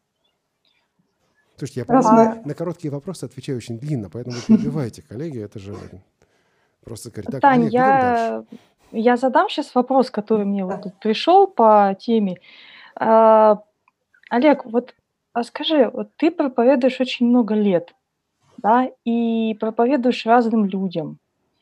Слушайте, я просто на, на короткие вопросы отвечаю очень длинно, поэтому вы перебивайте, коллеги, это же просто говорит, так, Тань, Олег, я, я задам сейчас вопрос, который мне вот тут пришел по теме. А, Олег, вот а скажи, вот ты проповедуешь очень много лет, да, и проповедуешь разным людям.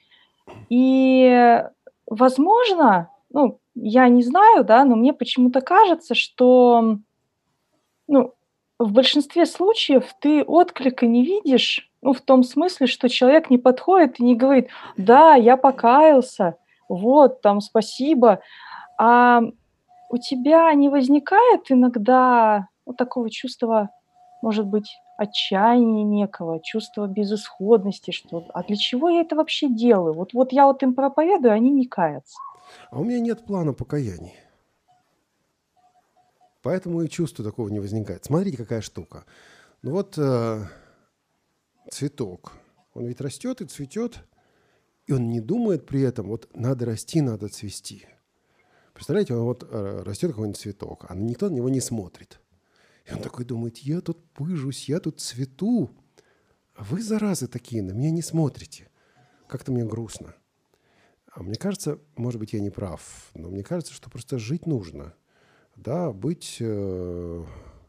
И, возможно, ну, я не знаю, да, но мне почему-то кажется, что, ну, в большинстве случаев ты отклика не видишь, ну, в том смысле, что человек не подходит и не говорит, да, я покаялся, вот, там, спасибо. А у тебя не возникает иногда вот такого чувства, может быть, отчаяния некого, чувства безысходности, что а для чего я это вообще делаю? Вот, вот я вот им проповедую, они не каятся. А у меня нет плана покаяния. Поэтому и чувства такого не возникает. Смотрите, какая штука. Ну вот э, цветок, он ведь растет и цветет, и он не думает при этом, вот надо расти, надо цвести. Представляете, он вот э, растет какой-нибудь цветок, а никто на него не смотрит. И он такой думает, я тут пыжусь, я тут цвету, а вы, заразы такие, на меня не смотрите. Как-то мне грустно. А мне кажется, может быть, я не прав, но мне кажется, что просто жить нужно. Да, быть э,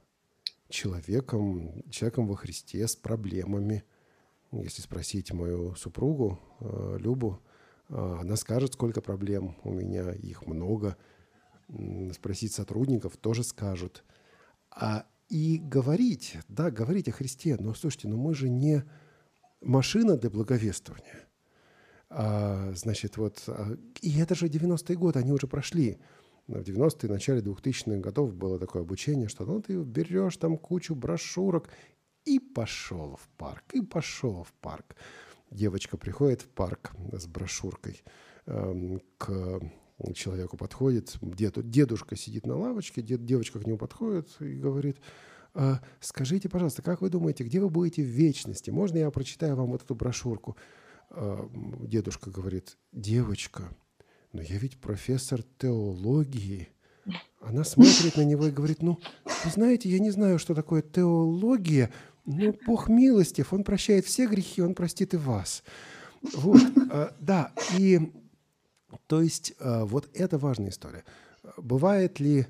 человеком, человеком во Христе с проблемами. Если спросить мою супругу э, Любу, э, она скажет, сколько проблем у меня, их много. Спросить сотрудников, тоже скажут. А и говорить, да, говорить о Христе. Но слушайте, ну мы же не машина для благовествования. А, значит, вот, а, и это же девяностые годы, они уже прошли. В девяностые, начале двухтысячных годов было такое обучение, что ну, ты берешь там кучу брошюрок и пошел в парк, и пошел в парк. Девочка приходит в парк с брошюркой, э, к человеку подходит, деду, дедушка сидит на лавочке, дед, девочка к нему подходит и говорит: а, скажите, пожалуйста, как вы думаете, где вы будете в вечности? Можно я прочитаю вам вот эту брошюрку? А, дедушка говорит: девочка, но я ведь профессор теологии. Она смотрит на него и говорит: ну, вы знаете, я не знаю, что такое теология, но Бог милостив, Он прощает все грехи, Он простит и вас. Вот, а, да, и то есть а, вот это важная история. Бывает ли,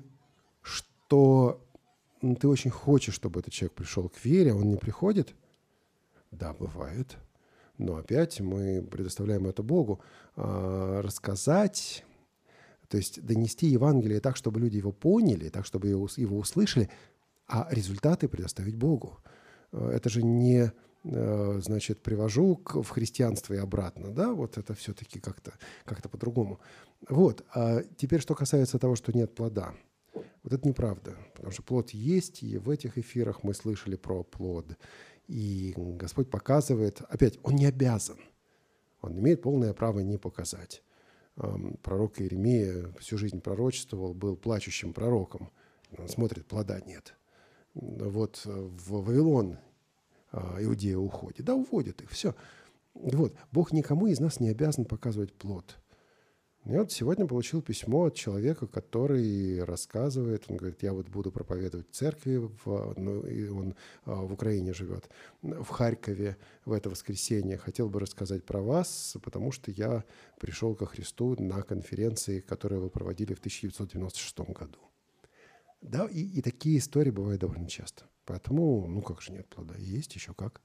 что ты очень хочешь, чтобы этот человек пришел к вере, а он не приходит? Да, бывает. Но опять мы предоставляем это Богу. А, рассказать, то есть донести Евангелие так, чтобы люди его поняли, так, чтобы его, его услышали, а результаты предоставить Богу. Это же не, значит, привожу к, в христианство и обратно, да, вот это все-таки как-то, как-то по-другому. Вот, а теперь, что касается того, что нет плода. Вот это неправда, потому что плод есть, и в этих эфирах мы слышали про плод. И Господь показывает, опять, Он не обязан, Он имеет полное право не показать. Пророк Иеремия всю жизнь пророчествовал, был плачущим пророком. Он смотрит, плода нет. Вот в Вавилон Иудея уходит. Да, уводит их, все. Вот. Бог никому из нас не обязан показывать плод. И вот сегодня получил письмо от человека, который рассказывает, он говорит: я вот буду проповедовать в церкви, в, ну, и он в Украине живет, в Харькове в это воскресенье. Хотел бы рассказать про вас, потому что я пришел ко Христу на конференции, которую вы проводили в тысяча девятьсот девяносто шестом году. Да, и, и такие истории бывают довольно часто. Поэтому, ну как же нет плода? Есть еще как.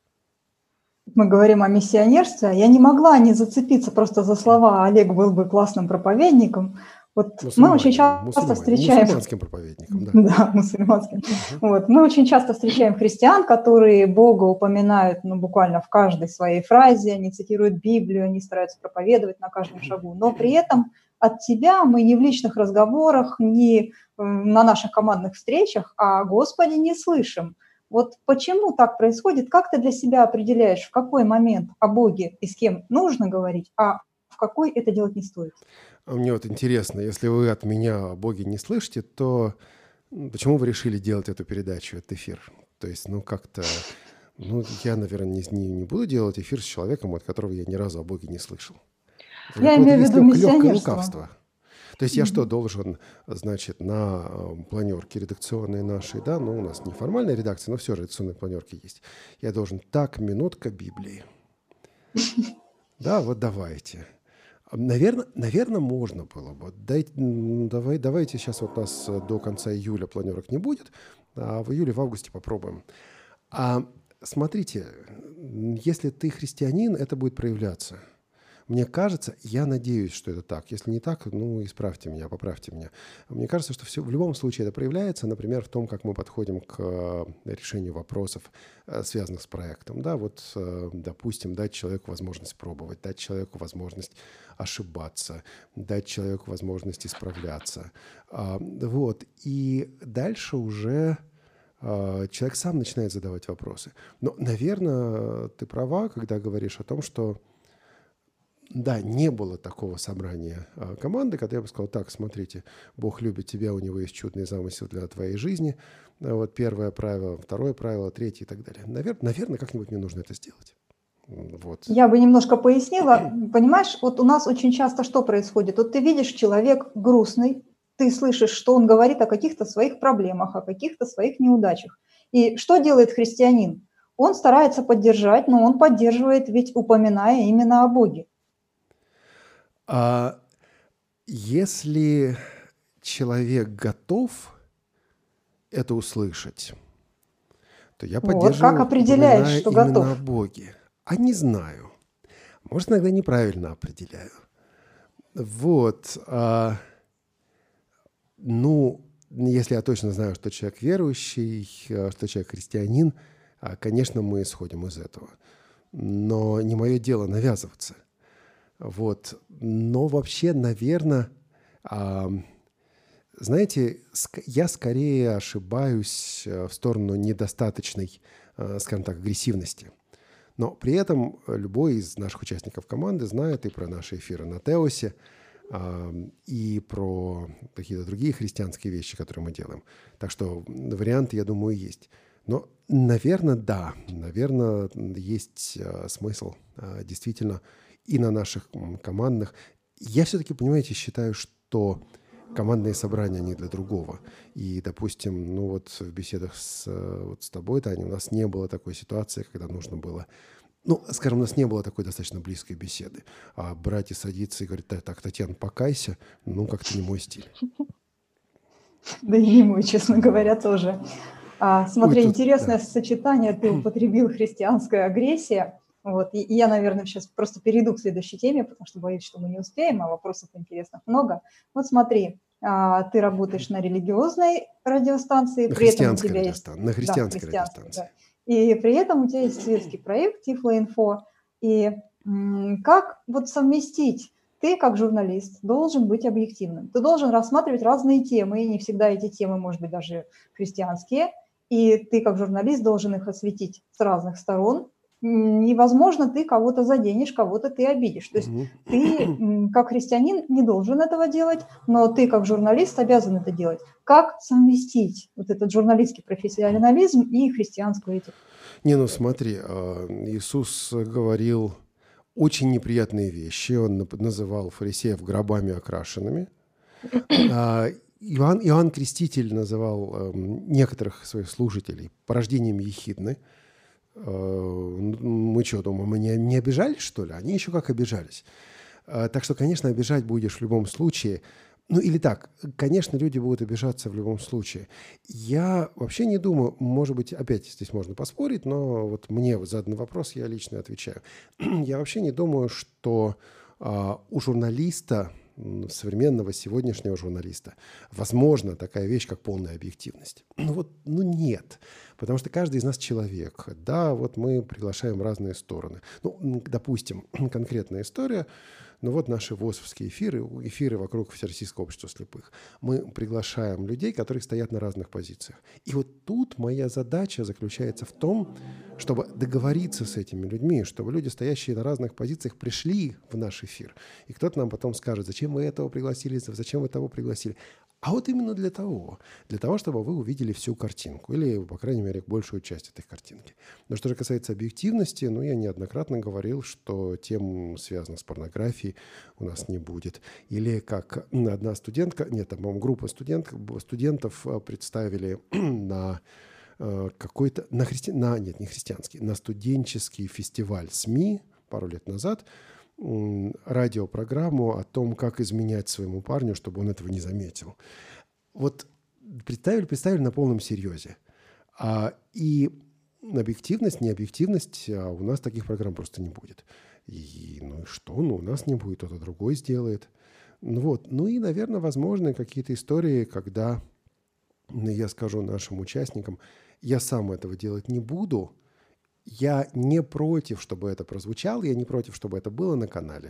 Мы говорим о миссионерстве, я не могла не зацепиться просто за слова: Олег был бы классным проповедником. Вот мы очень часто встречаем... Мусульманским проповедником, да. Да, мусульманским. Uh-huh. Вот. Мы очень часто встречаем христиан, которые Бога упоминают ну, буквально в каждой своей фразе, они цитируют Библию, они стараются проповедовать на каждом шагу, но при этом от тебя мы ни в личных разговорах, ни на наших командных встречах о Господе не слышим. Вот почему так происходит? Как ты для себя определяешь, в какой момент о Боге и с кем нужно говорить, а в какой это делать не стоит? Мне вот интересно, если вы от меня о Боге не слышите, то почему вы решили делать эту передачу, этот эфир? То есть, ну как-то, ну я, наверное, не, не, не буду делать эфир с человеком, от которого я ни разу о Боге не слышал. Это я имею в виду миссионерство. Лукавство. То есть я mm-hmm. что, должен, значит, на планерке редакционной нашей, да, ну у нас неформальная редакция, но все же редакционные планерки есть. Я должен, так, минутка Библии. Да, вот давайте. Наверное, наверное, можно было бы. Дайте, давай, давайте сейчас вот у нас до конца июля планерок не будет, а в июле, в августе попробуем. А смотрите, если ты христианин, это будет проявляться. Мне кажется, я надеюсь, что это так. Если не так, ну, исправьте меня, поправьте меня. Мне кажется, что все, в любом случае это проявляется, например, в том, как мы подходим к решению вопросов, связанных с проектом. Да, вот, допустим, дать человеку возможность пробовать, дать человеку возможность ошибаться, дать человеку возможность исправляться. Вот. И дальше уже человек сам начинает задавать вопросы. Но, наверное, ты права, когда говоришь о том, что да, не было такого собрания а, команды, когда я бы сказал: так, смотрите, Бог любит тебя, у него есть чудный замысел для твоей жизни. А вот первое правило, второе правило, третье и так далее. Навер- наверное, как-нибудь мне нужно это сделать. Вот. Я бы немножко пояснила. Понимаешь, вот у нас очень часто что происходит? Вот ты видишь, человек грустный, ты слышишь, что он говорит о каких-то своих проблемах, о каких-то своих неудачах. И что делает христианин? он старается поддержать, но он поддерживает, ведь упоминая именно о Боге. А если человек готов это услышать, то я Вот, как поддерживаю, определяешь, упоминая что именно готов? о Боге. А не знаю. Может, иногда неправильно определяю. Вот. а, ну, если я точно знаю, что человек верующий, а, что человек христианин, а, конечно, мы исходим из этого. Но не мое дело навязываться. Вот. Но вообще, наверное, знаете, ск- я скорее ошибаюсь э, в сторону недостаточной, э, скажем так, агрессивности. Но при этом э, любой из наших участников команды знает и про наши эфиры на Теосе, а, и про какие-то другие христианские вещи, которые мы делаем. Так что м, варианты, я думаю, есть. Но, наверное, да, наверное, есть э, смысл э, действительно и на наших м, командных. Я все-таки, понимаете, считаю, что командные собрания, они для другого. И, допустим, ну вот в беседах с, э, вот с тобой, Таня, у нас не было такой ситуации, когда нужно было, ну, скажем, у нас не было такой достаточно близкой беседы. А брать и садиться и говорить: так, так, Татьяна, покайся, ну, как-то не мой стиль. Да и не мой, честно говоря, тоже. А, Ой, смотри, тут, интересное да. сочетание, ты употребил христианская агрессия. Вот, и, и я, наверное, сейчас просто перейду к следующей теме, потому что боюсь, что мы не успеем, а вопросов интересных много. Вот смотри, а, ты работаешь на религиозной радиостанции, На при этом у христианской тебя есть, радиостанции. На да, христианской христианской, радиостанции. да, и при этом у тебя есть светский проект Тифлоинфо. И м, как вот совместить? Ты, как журналист, должен быть объективным. Ты должен рассматривать разные темы, и не всегда эти темы, может быть, даже христианские, и ты, как журналист, должен их осветить с разных сторон. М, Невозможно, ты кого-то заденешь, кого-то ты обидишь. То есть Мгм. ты, м, как христианин, не должен этого делать, но ты, как журналист, обязан это делать. Как совместить вот этот журналистский профессионализм и христианскую этику? Не, ну смотри, а, Иисус говорил очень неприятные вещи. Он нап- называл фарисеев гробами окрашенными. А, Иоанн, Иоанн Креститель называл эм, некоторых своих служителей порождением ехидны. Э, Мы что, думаем, мы не, не обижались, что ли? Они еще как обижались. А, Так что, конечно, обижать будешь в любом случае. Ну или так, конечно, люди будут обижаться в любом случае. Я вообще не думаю, может быть, опять здесь можно поспорить, но вот мне вот заданный вопрос, я лично отвечаю. Я вообще не думаю, что а, у журналиста, м, современного сегодняшнего журналиста, возможно такая вещь, как полная объективность. Ну вот, ну нет. Потому что каждый из нас человек. Да, вот мы приглашаем разные стороны. Ну, м, допустим, конкретная история. Ну вот наши ВОСовские эфиры, эфиры вокруг Всероссийского общества слепых. Мы приглашаем людей, которые стоят на разных позициях. И вот тут моя задача заключается в том, чтобы договориться с этими людьми, чтобы люди, стоящие на разных позициях, пришли в наш эфир. И кто-то нам потом скажет: зачем вы этого пригласили, зачем вы того пригласили. А вот именно для того, для того, чтобы вы увидели всю картинку, или, по крайней мере, большую часть этой картинки. Но что же касается объективности, ну, я неоднократно говорил, что тем, связанных с порнографией, у нас не будет. Или как одна студентка, нет, там, по-моему, группа студент, студентов э, представили на э, какой-то, на, христи... на, нет, не христианский, на студенческий фестиваль СМИ пару лет назад, м, радиопрограмму о том, как изменять своему парню, чтобы он этого не заметил. Вот представили, представили на полном серьезе. А, и объективность, не объективность, а у нас таких программ просто не будет. И ну и что? Ну, у нас не будет, кто-то другой сделает. Ну вот. Ну и, наверное, возможны какие-то истории, когда ну, я скажу нашим участникам: я сам этого делать не буду, я не против, чтобы это прозвучало, я не против, чтобы это было на канале,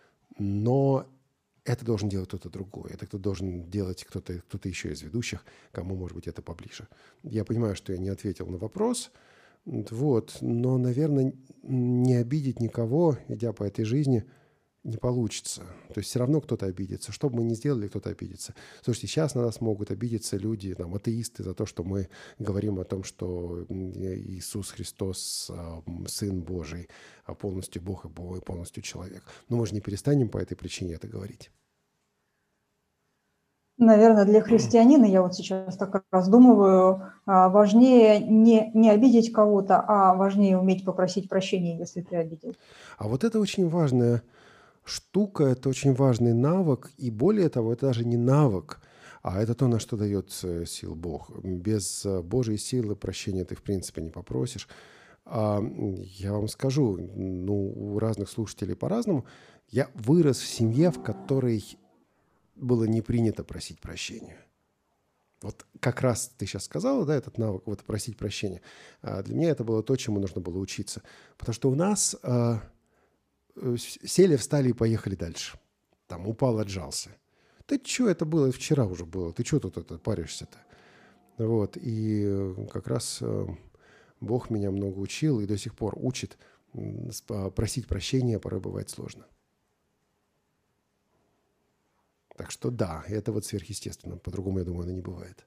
но это должен делать кто-то другой. Это кто должен делать кто-то, кто-то еще из ведущих, кому, может быть, это поближе. Я понимаю, что я не ответил на вопрос, вот, но, наверное, не обидеть никого, идя по этой жизни, не получится. То есть все равно кто-то обидится. Что бы мы ни сделали, кто-то обидится. Слушайте, сейчас на нас могут обидеться люди, там, атеисты, за то, что мы говорим о том, что Иисус Христос – Сын Божий, а полностью Бог и Бог, и полностью человек. Но мы же не перестанем по этой причине это говорить. Наверное, для христианина, я вот сейчас так раздумываю, а, важнее не, не обидеть кого-то, а важнее уметь попросить прощения, если ты обидел. А вот это очень важная штука, это очень важный навык, и более того, это даже не навык, а это то, на что дает э, сил Бог. Без э, Божьей силы прощения ты, в принципе, не попросишь. А, м, я вам скажу, ну, у разных слушателей по-разному. Я вырос в семье, в которой было не принято просить прощения. Вот как раз ты сейчас сказала, да, этот навык, вот просить прощения. А для меня это было то, чему нужно было учиться. Потому что у нас а, э, с- сели, встали и поехали дальше. Там упал, отжался. Ты что, это было вчера уже было? Ты что тут это паришься-то? Вот, и э, как раз э, Бог меня много учил и до сих пор учит. м, с- а, Просить прощения порой бывает сложно. Так что да, это вот сверхъестественно. По-другому, я думаю, оно не бывает.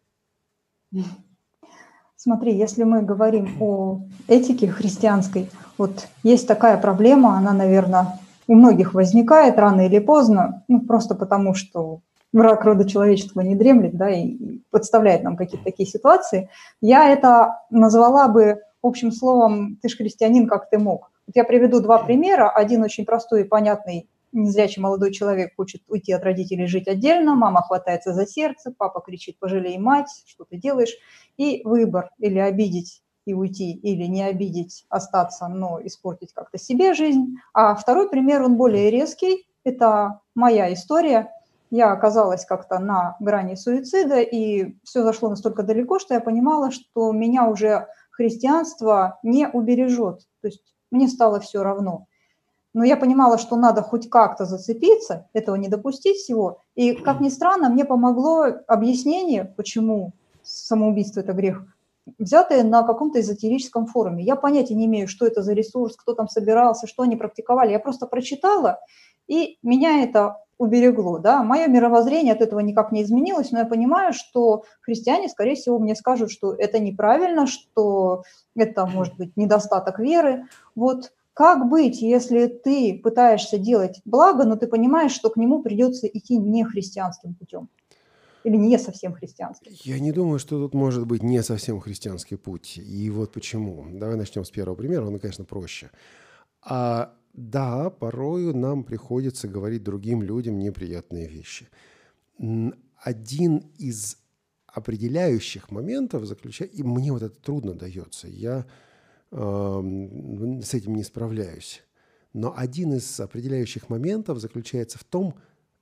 Смотри, если мы говорим о этике христианской, вот есть такая проблема, она, наверное, у многих возникает рано или поздно, ну, просто потому что враг рода человеческого не дремлет, да, и и подставляет нам какие-то такие ситуации. Я это назвала бы общим словом «ты ж христианин, как ты мог». Вот я приведу два примера. Один очень простой и понятный. Незрячий молодой человек хочет уйти от родителей, жить отдельно, мама хватается за сердце, папа кричит «пожалей мать, что ты делаешь?» И выбор: или обидеть и уйти, или не обидеть, остаться, но испортить как-то себе жизнь. А второй пример, он более резкий. Это моя история. Я оказалась как-то на грани суицида, и все зашло настолько далеко, что я понимала, что меня уже христианство не убережет. То есть мне стало все равно. Но я понимала, что надо хоть как-то зацепиться, этого не допустить всего. И, как ни странно, мне помогло объяснение, почему самоубийство – это грех, взятое на каком-то эзотерическом форуме. Я понятия не имею, что это за ресурс, кто там собирался, что они практиковали. Я просто прочитала, и меня это уберегло. Да? Мое мировоззрение от этого никак не изменилось, но я понимаю, что христиане, скорее всего, мне скажут, что это неправильно, что это может быть недостаток веры. Вот как быть, если ты пытаешься делать благо, но ты понимаешь, что к нему придется идти не христианским путем или не совсем христианским? Я не думаю, что тут может быть не совсем христианский путь. И вот почему. Давай начнем с первого примера, он, конечно, проще. А, да, порою нам приходится говорить другим людям неприятные вещи. М, Один из определяющих моментов заключается, и мне вот это трудно дается, я эм, с этим не справляюсь. Но один из определяющих моментов заключается в том,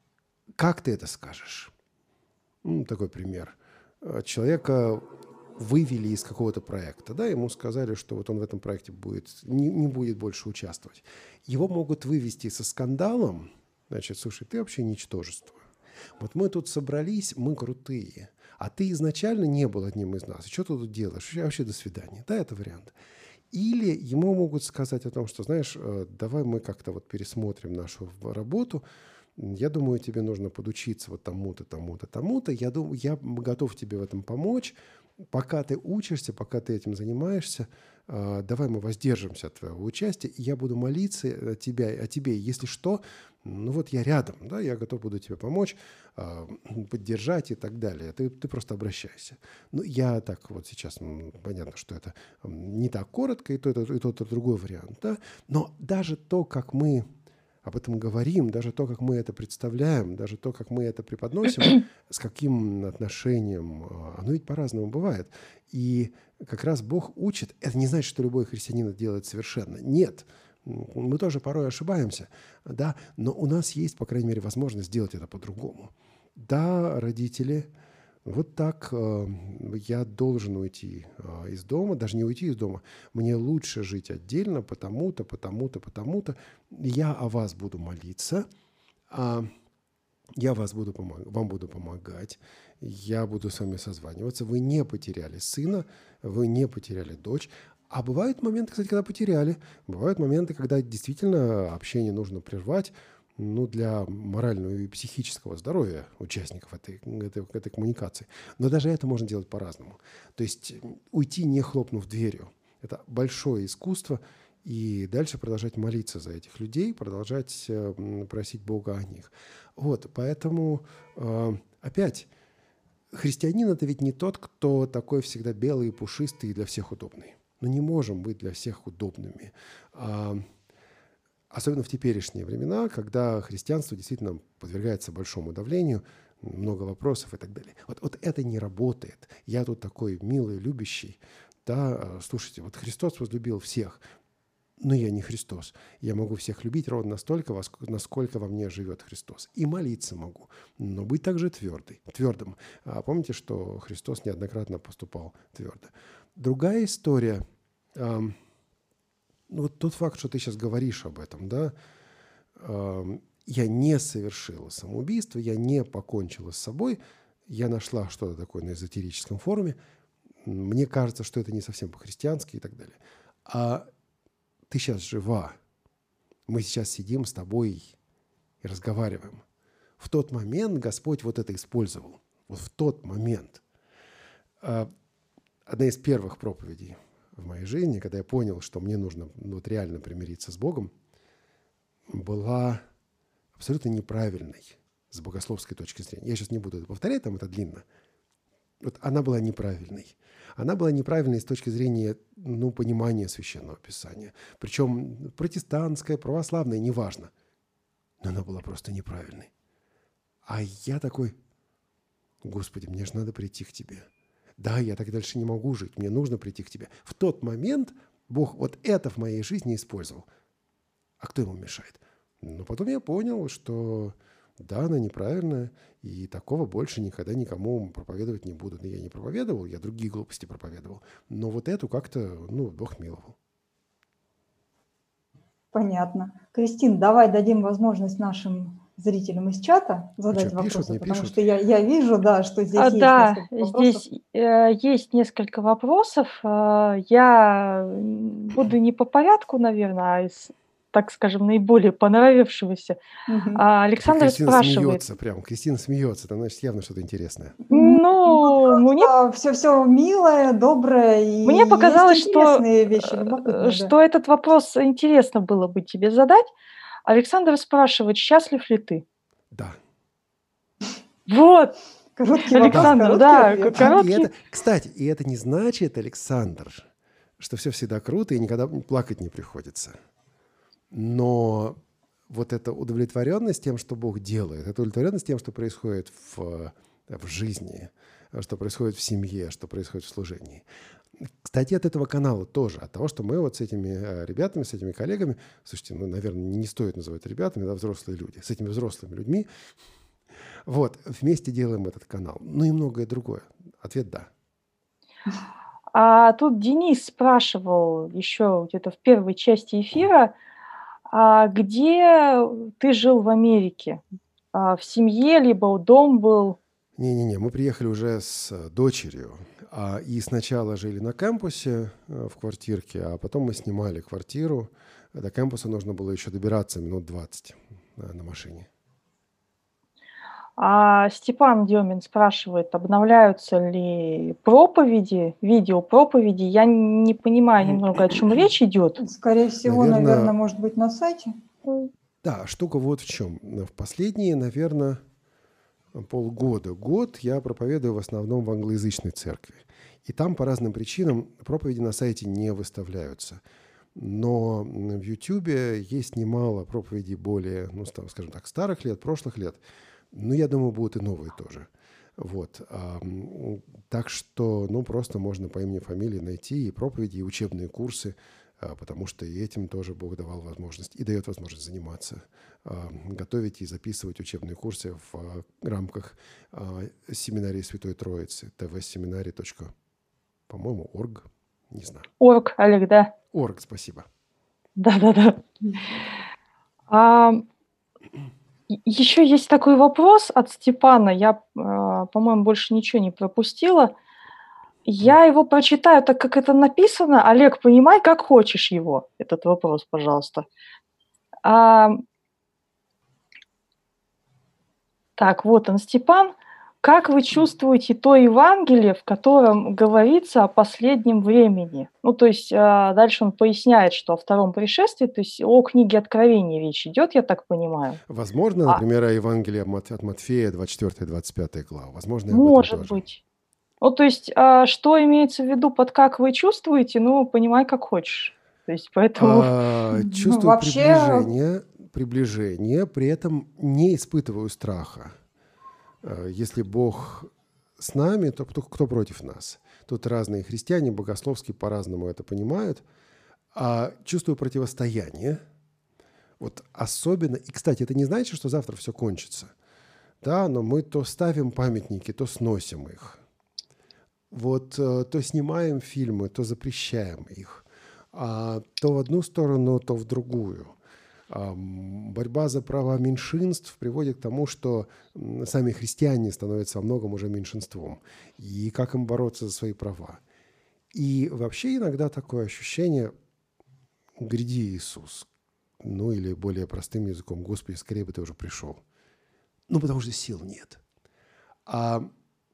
как ты это скажешь. Ну, такой пример. Э, Человека вывели из какого-то проекта, да, ему сказали, что вот он в этом проекте будет, не, не будет больше участвовать. Его могут вывести со скандалом, значит, слушай, ты вообще ничтожество. Вот мы тут собрались, мы крутые, а ты изначально не был одним из нас. И что ты тут делаешь? Вообще до свидания. Да, это вариант. Или ему могут сказать о том, что, знаешь, э, давай мы как-то вот пересмотрим нашу в- работу. М, Я думаю, тебе нужно подучиться вот тому-то, тому-то, тому-то. Я думаю, я м- готов тебе в этом помочь. Пока ты учишься, пока ты этим занимаешься, э, давай мы воздержимся от твоего участия, и я буду молиться о тебя, о тебе. Если что, ну вот я рядом, да, я готов буду тебе помочь, э, поддержать и так далее. Ты, ты просто обращайся. Ну, я так вот сейчас, м, понятно, что это м, не так коротко, и то, и то, и тот, и другой вариант, да, но даже то, как мы об этом говорим, даже то, как мы это представляем, даже то, как мы это преподносим, с каким отношением, а, оно ведь по-разному бывает. И как раз Бог учит, это не значит, что любой христианин это делает совершенно. Нет, М, мы тоже порой ошибаемся, да, но у нас есть, по крайней мере, возможность сделать это по-другому. Да, родители, вот так э, я должен уйти э, из дома, даже не уйти из дома, мне лучше жить отдельно, потому-то, потому-то, потому-то. Я о вас буду молиться, а я вас буду помог- вам буду помогать, я буду с вами созваниваться. Вы не потеряли сына, вы не потеряли дочь. А бывают моменты, кстати, когда потеряли. Бывают моменты, когда действительно общение нужно прервать, ну, для морального и психического здоровья участников этой, этой, этой коммуникации. Но даже это можно делать по-разному. То есть уйти, не хлопнув дверью. Это большое искусство. И дальше продолжать молиться за этих людей, продолжать э, м, просить Бога о них. Вот, поэтому э, опять христианин – это ведь не тот, кто такой всегда белый и пушистый и для всех удобный. Мы не можем быть для всех удобными. А, особенно в теперешние времена, когда христианство действительно подвергается большому давлению, много вопросов и так далее. Вот, вот это не работает. Я тут такой милый, любящий. Да, слушайте, вот Христос возлюбил всех, но я не Христос. Я могу всех любить ровно настолько, насколько во мне живет Христос. И молиться могу, но быть также твердый, твердым. А помните, что Христос неоднократно поступал твердо. Другая история. А, ну, вот тот факт, что ты сейчас говоришь об этом, да, а, я не совершила самоубийство, я не покончила с собой, я нашла что-то такое на эзотерическом форуме, мне кажется, что это не совсем по-христиански и так далее. А ты сейчас жива. Мы сейчас сидим с тобой и разговариваем. В тот момент Господь вот это использовал. Вот в тот момент. Одна из первых проповедей в моей жизни, когда я понял, что мне нужно вот реально примириться с Богом, была абсолютно неправильной с богословской точки зрения. Я сейчас не буду это повторять, там это длинно. Вот она была неправильной. Она была неправильной с точки зрения, ну, понимания Священного Писания. Причем протестантская, православная, неважно. Но она была просто неправильной. А я такой: Господи, мне же надо прийти к Тебе. Да, я так дальше не могу жить, мне нужно прийти к Тебе. В тот момент Бог вот это в моей жизни использовал. А кто ему мешает? Но потом я понял, что да, она неправильная, и такого больше никогда никому проповедовать не буду. Я не проповедовал, я другие глупости проповедовал. Но вот эту как-то, ну, Бог миловал. Понятно. Кристин, давай дадим возможность нашим зрителям из чата задать а что, вопросы, пишут, не потому пишут? что я, я вижу, да, что здесь А, есть да, несколько вопросов. здесь э, есть несколько вопросов. Э, я буду не по порядку, наверное, а из, так скажем, наиболее понравившегося. Мгм. А, Александр Кристина спрашивает. смеется прям. Кристина смеется. Это значит явно что-то интересное. Ну, мне, все, все милое, доброе, и мне показалось, есть что, интересные вещи, э, любопытные, что да. этот вопрос интересно было бы тебе задать. Александр спрашивает, счастлив ли ты? Да. Вот, Короткий вопрос, Александр, короткий да, ответ. как- А, и Короткий. это, кстати, и это не значит, Александр, что все всегда круто и никогда плакать не приходится. Но вот эта удовлетворенность тем, что Бог делает, эта удовлетворенность тем, что происходит в, в жизни, что происходит в семье, что происходит в служении. Кстати, от этого канала тоже, от того, что мы вот с этими э, ребятами, с этими коллегами, слушайте, ну, наверное, не стоит называть ребятами, да, взрослые люди, с этими взрослыми людьми, вот, вместе делаем этот канал. Ну и многое другое. Ответ – да. А тут Денис спрашивал еще где-то в первой части эфира, а где ты жил в Америке? А, в семье, либо дом был? Не-не-не, мы приехали уже с дочерью, а, и сначала жили на кампусе э, в квартирке, а потом мы снимали квартиру. До кампуса нужно было еще добираться минут двадцать э, на машине. А Степан Демин спрашивает, обновляются ли проповеди, видео проповеди. Я не понимаю немного, о чем речь идет. Скорее всего, Наверное- наверное, может быть, на сайте. Да, штука вот в чем. В последние, наверное, полгода, год я проповедую в основном в англоязычной церкви. И там по разным причинам проповеди на сайте не выставляются. Но в Ютубе есть немало проповедей более, ну, там, скажем так, старых лет, прошлых лет. Ну, я думаю, будут и новые тоже. Вот. А, м, так что, ну, просто можно по имени, фамилии найти и проповеди, и учебные курсы, а, потому что и этим тоже Бог давал возможность, и дает возможность заниматься, а, готовить и записывать учебные курсы в а, рамках а, семинарии Святой Троицы, tvseminary. По-моему, орг, не знаю. Орг, Олег, да? Орг, спасибо. Да-да-да. А, и- еще есть такой вопрос от Степана. Я, а, по-моему, больше ничего не пропустила. Я его прочитаю так, как это написано. Олег, понимай, как хочешь его, этот вопрос, пожалуйста. А, так, вот он, Степан. как вы чувствуете то Евангелие, в котором говорится о последнем времени? Ну, то есть а, дальше он поясняет, что о втором пришествии, то есть о книге Откровения речь идет, я так понимаю. Возможно, А, например, о Евангелии от Мат- от Матфея, двадцать четвёртая двадцать пятая глава. Возможно, и об этом может тоже. быть. Ну, то есть, а, что имеется в виду под «как вы чувствуете», ну, понимай, как хочешь. То есть, поэтому... А, Ну, чувствую вообще, приближение, приближение, при этом не испытываю страха. А, Если Бог с нами, то кто, кто против нас? Тут разные христиане богословски по-разному это понимают. А чувствую противостояние. Вот особенно, и, кстати, это не значит, что завтра все кончится. Да, но мы то ставим памятники, то сносим их. Вот э, то снимаем фильмы, то запрещаем их. А, то в одну сторону, то в другую. Ам, Борьба за права меньшинств приводит к тому, что м, сами христиане становятся во многом уже меньшинством. И как им бороться за свои права. И вообще иногда такое ощущение: гряди, Иисус. Ну или более простым языком: Господи, скорее бы ты уже пришел. Ну потому что сил нет. А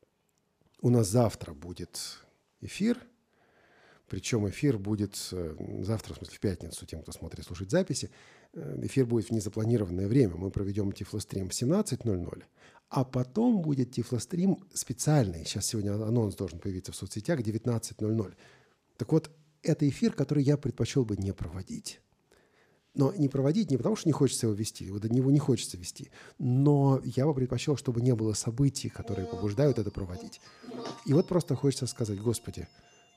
у нас завтра будет эфир, причем эфир будет э, завтра, в смысле в пятницу, тем, кто смотрит, слушает записи. э, Эфир будет в незапланированное время. Мы проведем тифлострим в семнадцать ноль ноль, а потом будет тифлострим специальный. Сейчас сегодня анонс должен появиться в соцсетях, девятнадцать ноль ноль. Так вот, это эфир, который я предпочел бы не проводить. Но не проводить не потому, что не хочется его вести, вот до него не хочется вести, но я бы предпочел, чтобы не было событий, которые побуждают это проводить. И вот просто хочется сказать: Господи,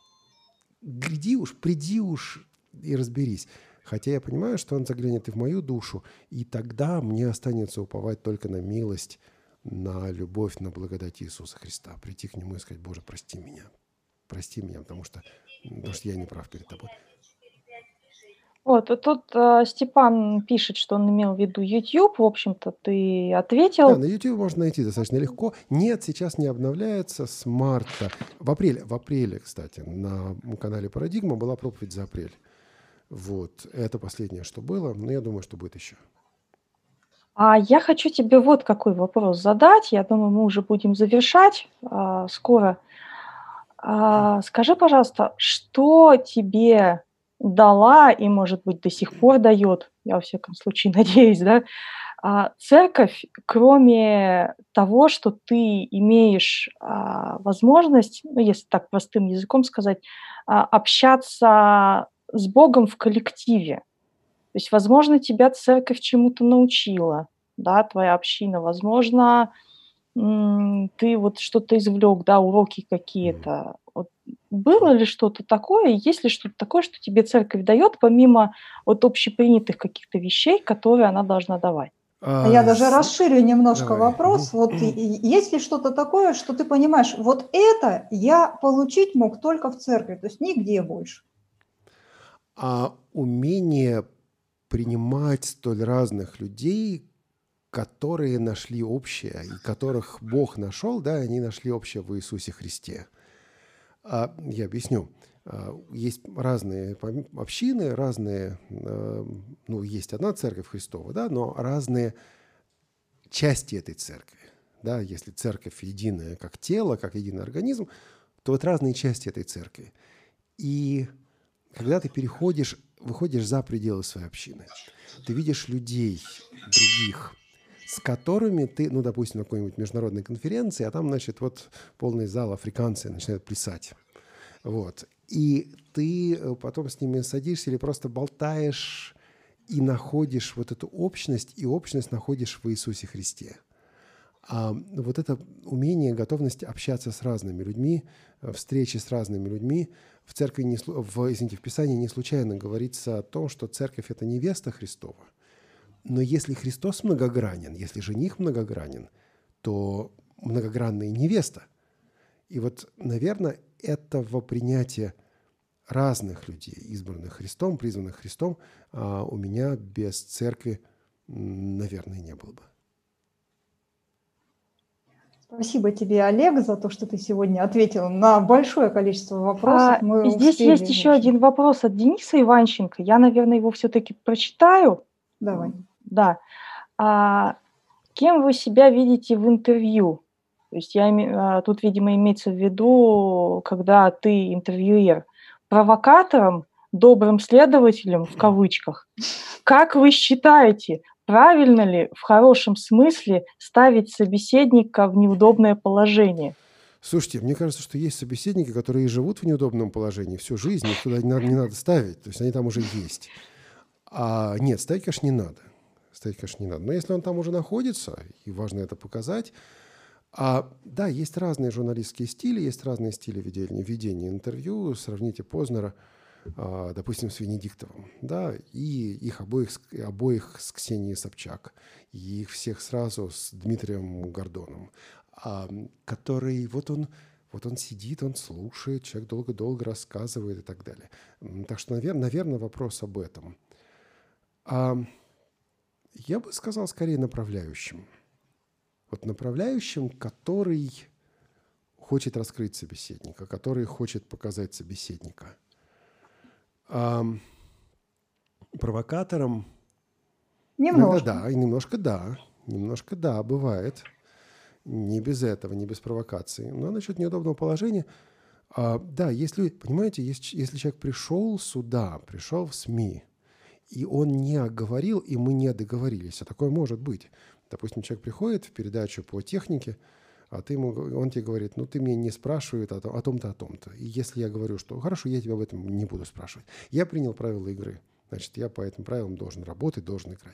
гряди уж, приди уж и разберись. Хотя я понимаю, что он заглянет и в мою душу, и тогда мне останется уповать только на милость, на любовь, на благодать Иисуса Христа. Прийти к Нему и сказать: Боже, прости меня. Прости меня, потому что, потому что я не прав перед Тобой. Вот, и тут а, Степан пишет, что он имел в виду YouTube. В общем-то, ты Да, ответил. на YouTube можно найти достаточно легко. Нет, сейчас не обновляется с марта. В апреле, в апреле, кстати, на канале «Парадигма» была проповедь за апрель. Вот, это последнее, что было, но я думаю, что будет еще. А я хочу тебе вот какой вопрос задать. Я думаю, мы уже будем завершать а, скоро. А, скажи, пожалуйста, что тебе дала и, может быть, до сих пор дает, я во всяком случае надеюсь, да, а, церковь, кроме того, что ты имеешь а, возможность, ну, если так простым языком сказать, а, общаться с Богом в коллективе. То есть, возможно, тебя церковь чему-то научила, да, твоя община, возможно, м, ты вот что-то извлек, да, уроки Мгм. какие-то. Вот было ли что-то такое, есть ли что-то такое, что тебе церковь дает, помимо вот общепринятых каких-то вещей, которые она должна давать? а я А, даже с- расширю немножко Давай. Мгм. вопрос. Вот и- и есть ли что-то такое, что ты понимаешь, вот это я получить мог только в церкви, то есть нигде больше? А умение принимать столь разных людей, которые нашли общее, и которых Бог нашел, да, они нашли общее в Иисусе Христе. А, я объясню. А, Есть разные пом- общины, разные, э, ну, есть одна церковь Христова, да, но разные части этой церкви. Да, если церковь единая как тело, как единый организм, то вот разные части этой церкви. И когда ты переходишь, выходишь за пределы своей общины, ты видишь людей других, с которыми ты, ну, допустим, на какой-нибудь международной конференции, а там, значит, вот полный зал африканцы начинают плясать. Вот. И ты э, потом с ними садишься или просто болтаешь и находишь вот эту общность, и общность находишь в Иисусе Христе. А вот это умение, готовность общаться с разными людьми, э, встречи с разными людьми. В церкви, не, слу- в, извините, в Писании не случайно говорится о том, что церковь – это невеста Христова. Но если Христос многогранен, если жених многогранен, то многогранная невеста. И вот, наверное, этого принятия разных людей, избранных Христом, призванных Христом, а, у меня без церкви, м, наверное, не было бы. Спасибо тебе, Олег, за то, что ты сегодня ответил на большое количество вопросов. А, Мы здесь есть успели, в еще общем. один вопрос от Дениса Иванченко. Я, наверное, его все-таки прочитаю. Давай. М, Да. А, кем вы себя видите в интервью? То есть я, име- а, тут, видимо, имеется в виду, когда ты интервьюер, провокатором, добрым следователем, в кавычках. Как вы считаете, правильно ли в хорошем смысле ставить собеседника в неудобное положение? Слушайте, мне кажется, что есть собеседники, которые живут в неудобном положении всю жизнь, их туда не надо, не надо ставить, то есть они там уже есть. А нет, ставить, конечно, не надо. Ставить, конечно, не надо. Но если он там уже находится, и важно это показать, а, да, есть разные журналистские стили, есть разные стили ведения, ведения интервью. Сравните Познера, а, допустим, с Венедиктовым, да, и их обоих, с- обоих с Ксенией Собчак, и их всех сразу с Дмитрием Гордоном, а, который, вот он, вот он сидит, он слушает, человек долго-долго рассказывает и так далее. М, Так что, наверное, вопрос об этом. А, я бы сказал скорее направляющим. Вот направляющим, который хочет раскрыть собеседника, который хочет показать собеседника. А провокатором иногда Немножко. да, и немножко да, немножко да, бывает. Не без этого, не без провокации. Но насчет неудобного положения, а, да, если, понимаете, если, если человек пришел сюда, пришел в СМИ, и он не оговорил, и мы не договорились, а такое может быть. Допустим, человек приходит в передачу по технике, а ты ему, он тебе говорит, ну ты меня не спрашивает о, том- о том-то, о том-то. И если я говорю, что хорошо, я тебя об этом не буду спрашивать. Я принял правила игры, значит, я по этим правилам должен работать, должен играть.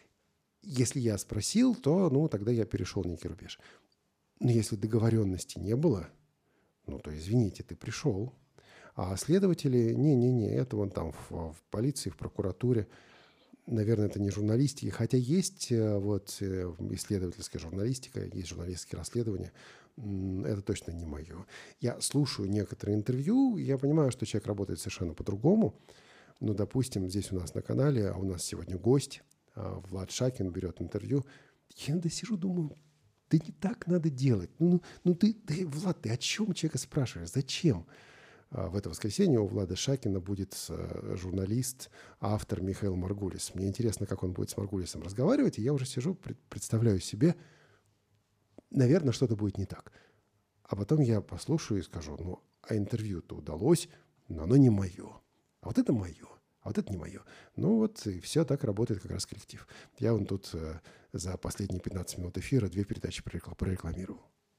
Если я спросил, то, ну, тогда я перешел некий рубеж. Но если договоренности не было, ну, то извините, ты пришел. А следователи, не-не-не, это вон там в, в полиции, в прокуратуре, наверное, это не журналистики, хотя есть э, вот э, исследовательская журналистика, есть журналистские расследования, М, это точно не мое. Я слушаю некоторые интервью, и я понимаю, что человек работает совершенно по-другому. Ну, допустим, здесь у нас на канале, а у нас сегодня гость, а, Влад Шакин берет интервью. Я иногда сижу, думаю, да не так надо делать. Ну, ну, ну ты, ты, Влад, ты о чем человека спрашиваешь? Зачем? А, В это воскресенье у Влада Шакина будет э, журналист, автор Михаил Маргулис. Мне интересно, как он будет с Маргулисом разговаривать, и я уже сижу, пред- представляю себе, наверное, что-то будет не так. А потом я послушаю и скажу, ну, а интервью-то удалось, но оно не мое. А вот это мое, а вот это не мое. Ну вот и все так работает как раз коллектив. Я вон тут э, за последние пятнадцать минут эфира две передачи прорекла- прорекламировал.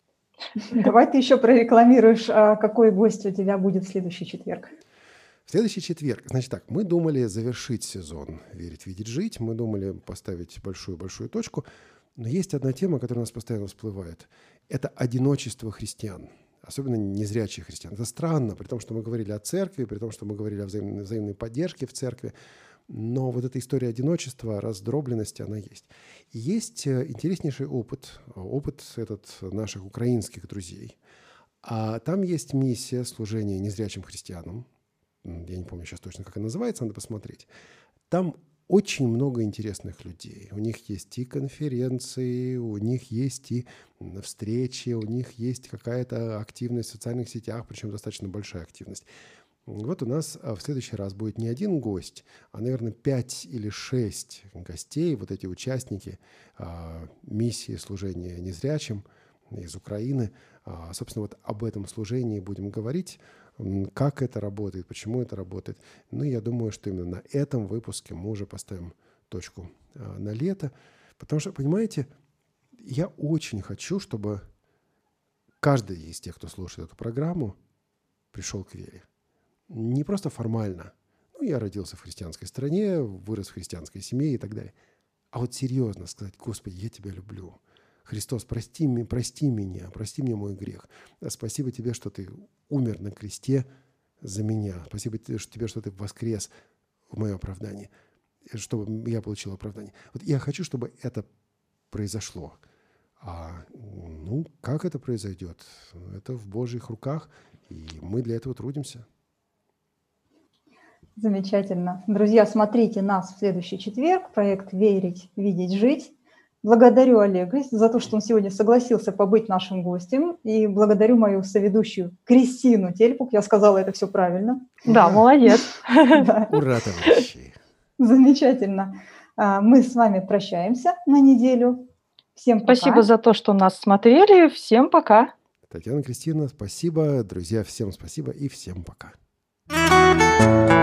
Давай ты еще прорекламируешь, а, какой гость у тебя будет в следующий четверг. В следующий четверг, значит так, мы думали завершить сезон «Верить, видеть, жить». Мы думали поставить большую-большую точку. Но есть одна тема, которая у нас постоянно всплывает. Это одиночество христиан, особенно незрячих христиан. Это странно, при том, что мы говорили о церкви, при том, что мы говорили о взаимной, взаимной поддержке в церкви. Но вот эта история одиночества, раздробленности, она есть. И есть э, интереснейший опыт, опыт этот наших украинских друзей. А там есть миссия служения незрячим христианам. М, Я не помню сейчас точно, как она называется, надо посмотреть. Там очень много интересных людей. У них есть и конференции, у них есть и м, встречи, у них есть какая-то активность в социальных сетях, причем достаточно большая активность. Вот у нас а, в следующий раз будет не один гость, а, наверное, пять или шесть гостей, вот эти участники а, миссии служения незрячим из Украины. А, Собственно, вот об этом служении будем говорить, м, как это работает, почему это работает. Ну, я думаю, что именно на этом выпуске мы уже поставим точку а, на лето, потому что, понимаете, я очень хочу, чтобы каждый из тех, кто слушает эту программу, пришел к вере. Не просто формально. Ну, я родился в христианской стране, вырос в христианской семье и так далее. А вот серьезно сказать, Господи, я тебя люблю. Христос, прости, ми- прости меня, прости мне мой грех. Спасибо тебе, что ты умер на кресте за меня. Спасибо тебе, что тебе, что ты воскрес в мое оправдание, чтобы я получил оправдание. Вот я хочу, чтобы это произошло. А ну, как это произойдет? Это в Божьих руках, и мы для этого трудимся. Замечательно. Друзья, смотрите нас в следующий четверг. Проект «Верить, видеть, жить». Благодарю Олега за то, что он сегодня согласился побыть нашим гостем. И благодарю мою соведущую Кристину Тельпук. Я сказала это все правильно. Да, Ура! молодец. Да, Ура, товарищи! замечательно. А, Мы с вами прощаемся на неделю. Всем пока. Спасибо за то, что нас смотрели. Всем пока. Татьяна Кристина, спасибо. Друзья, всем спасибо и всем пока.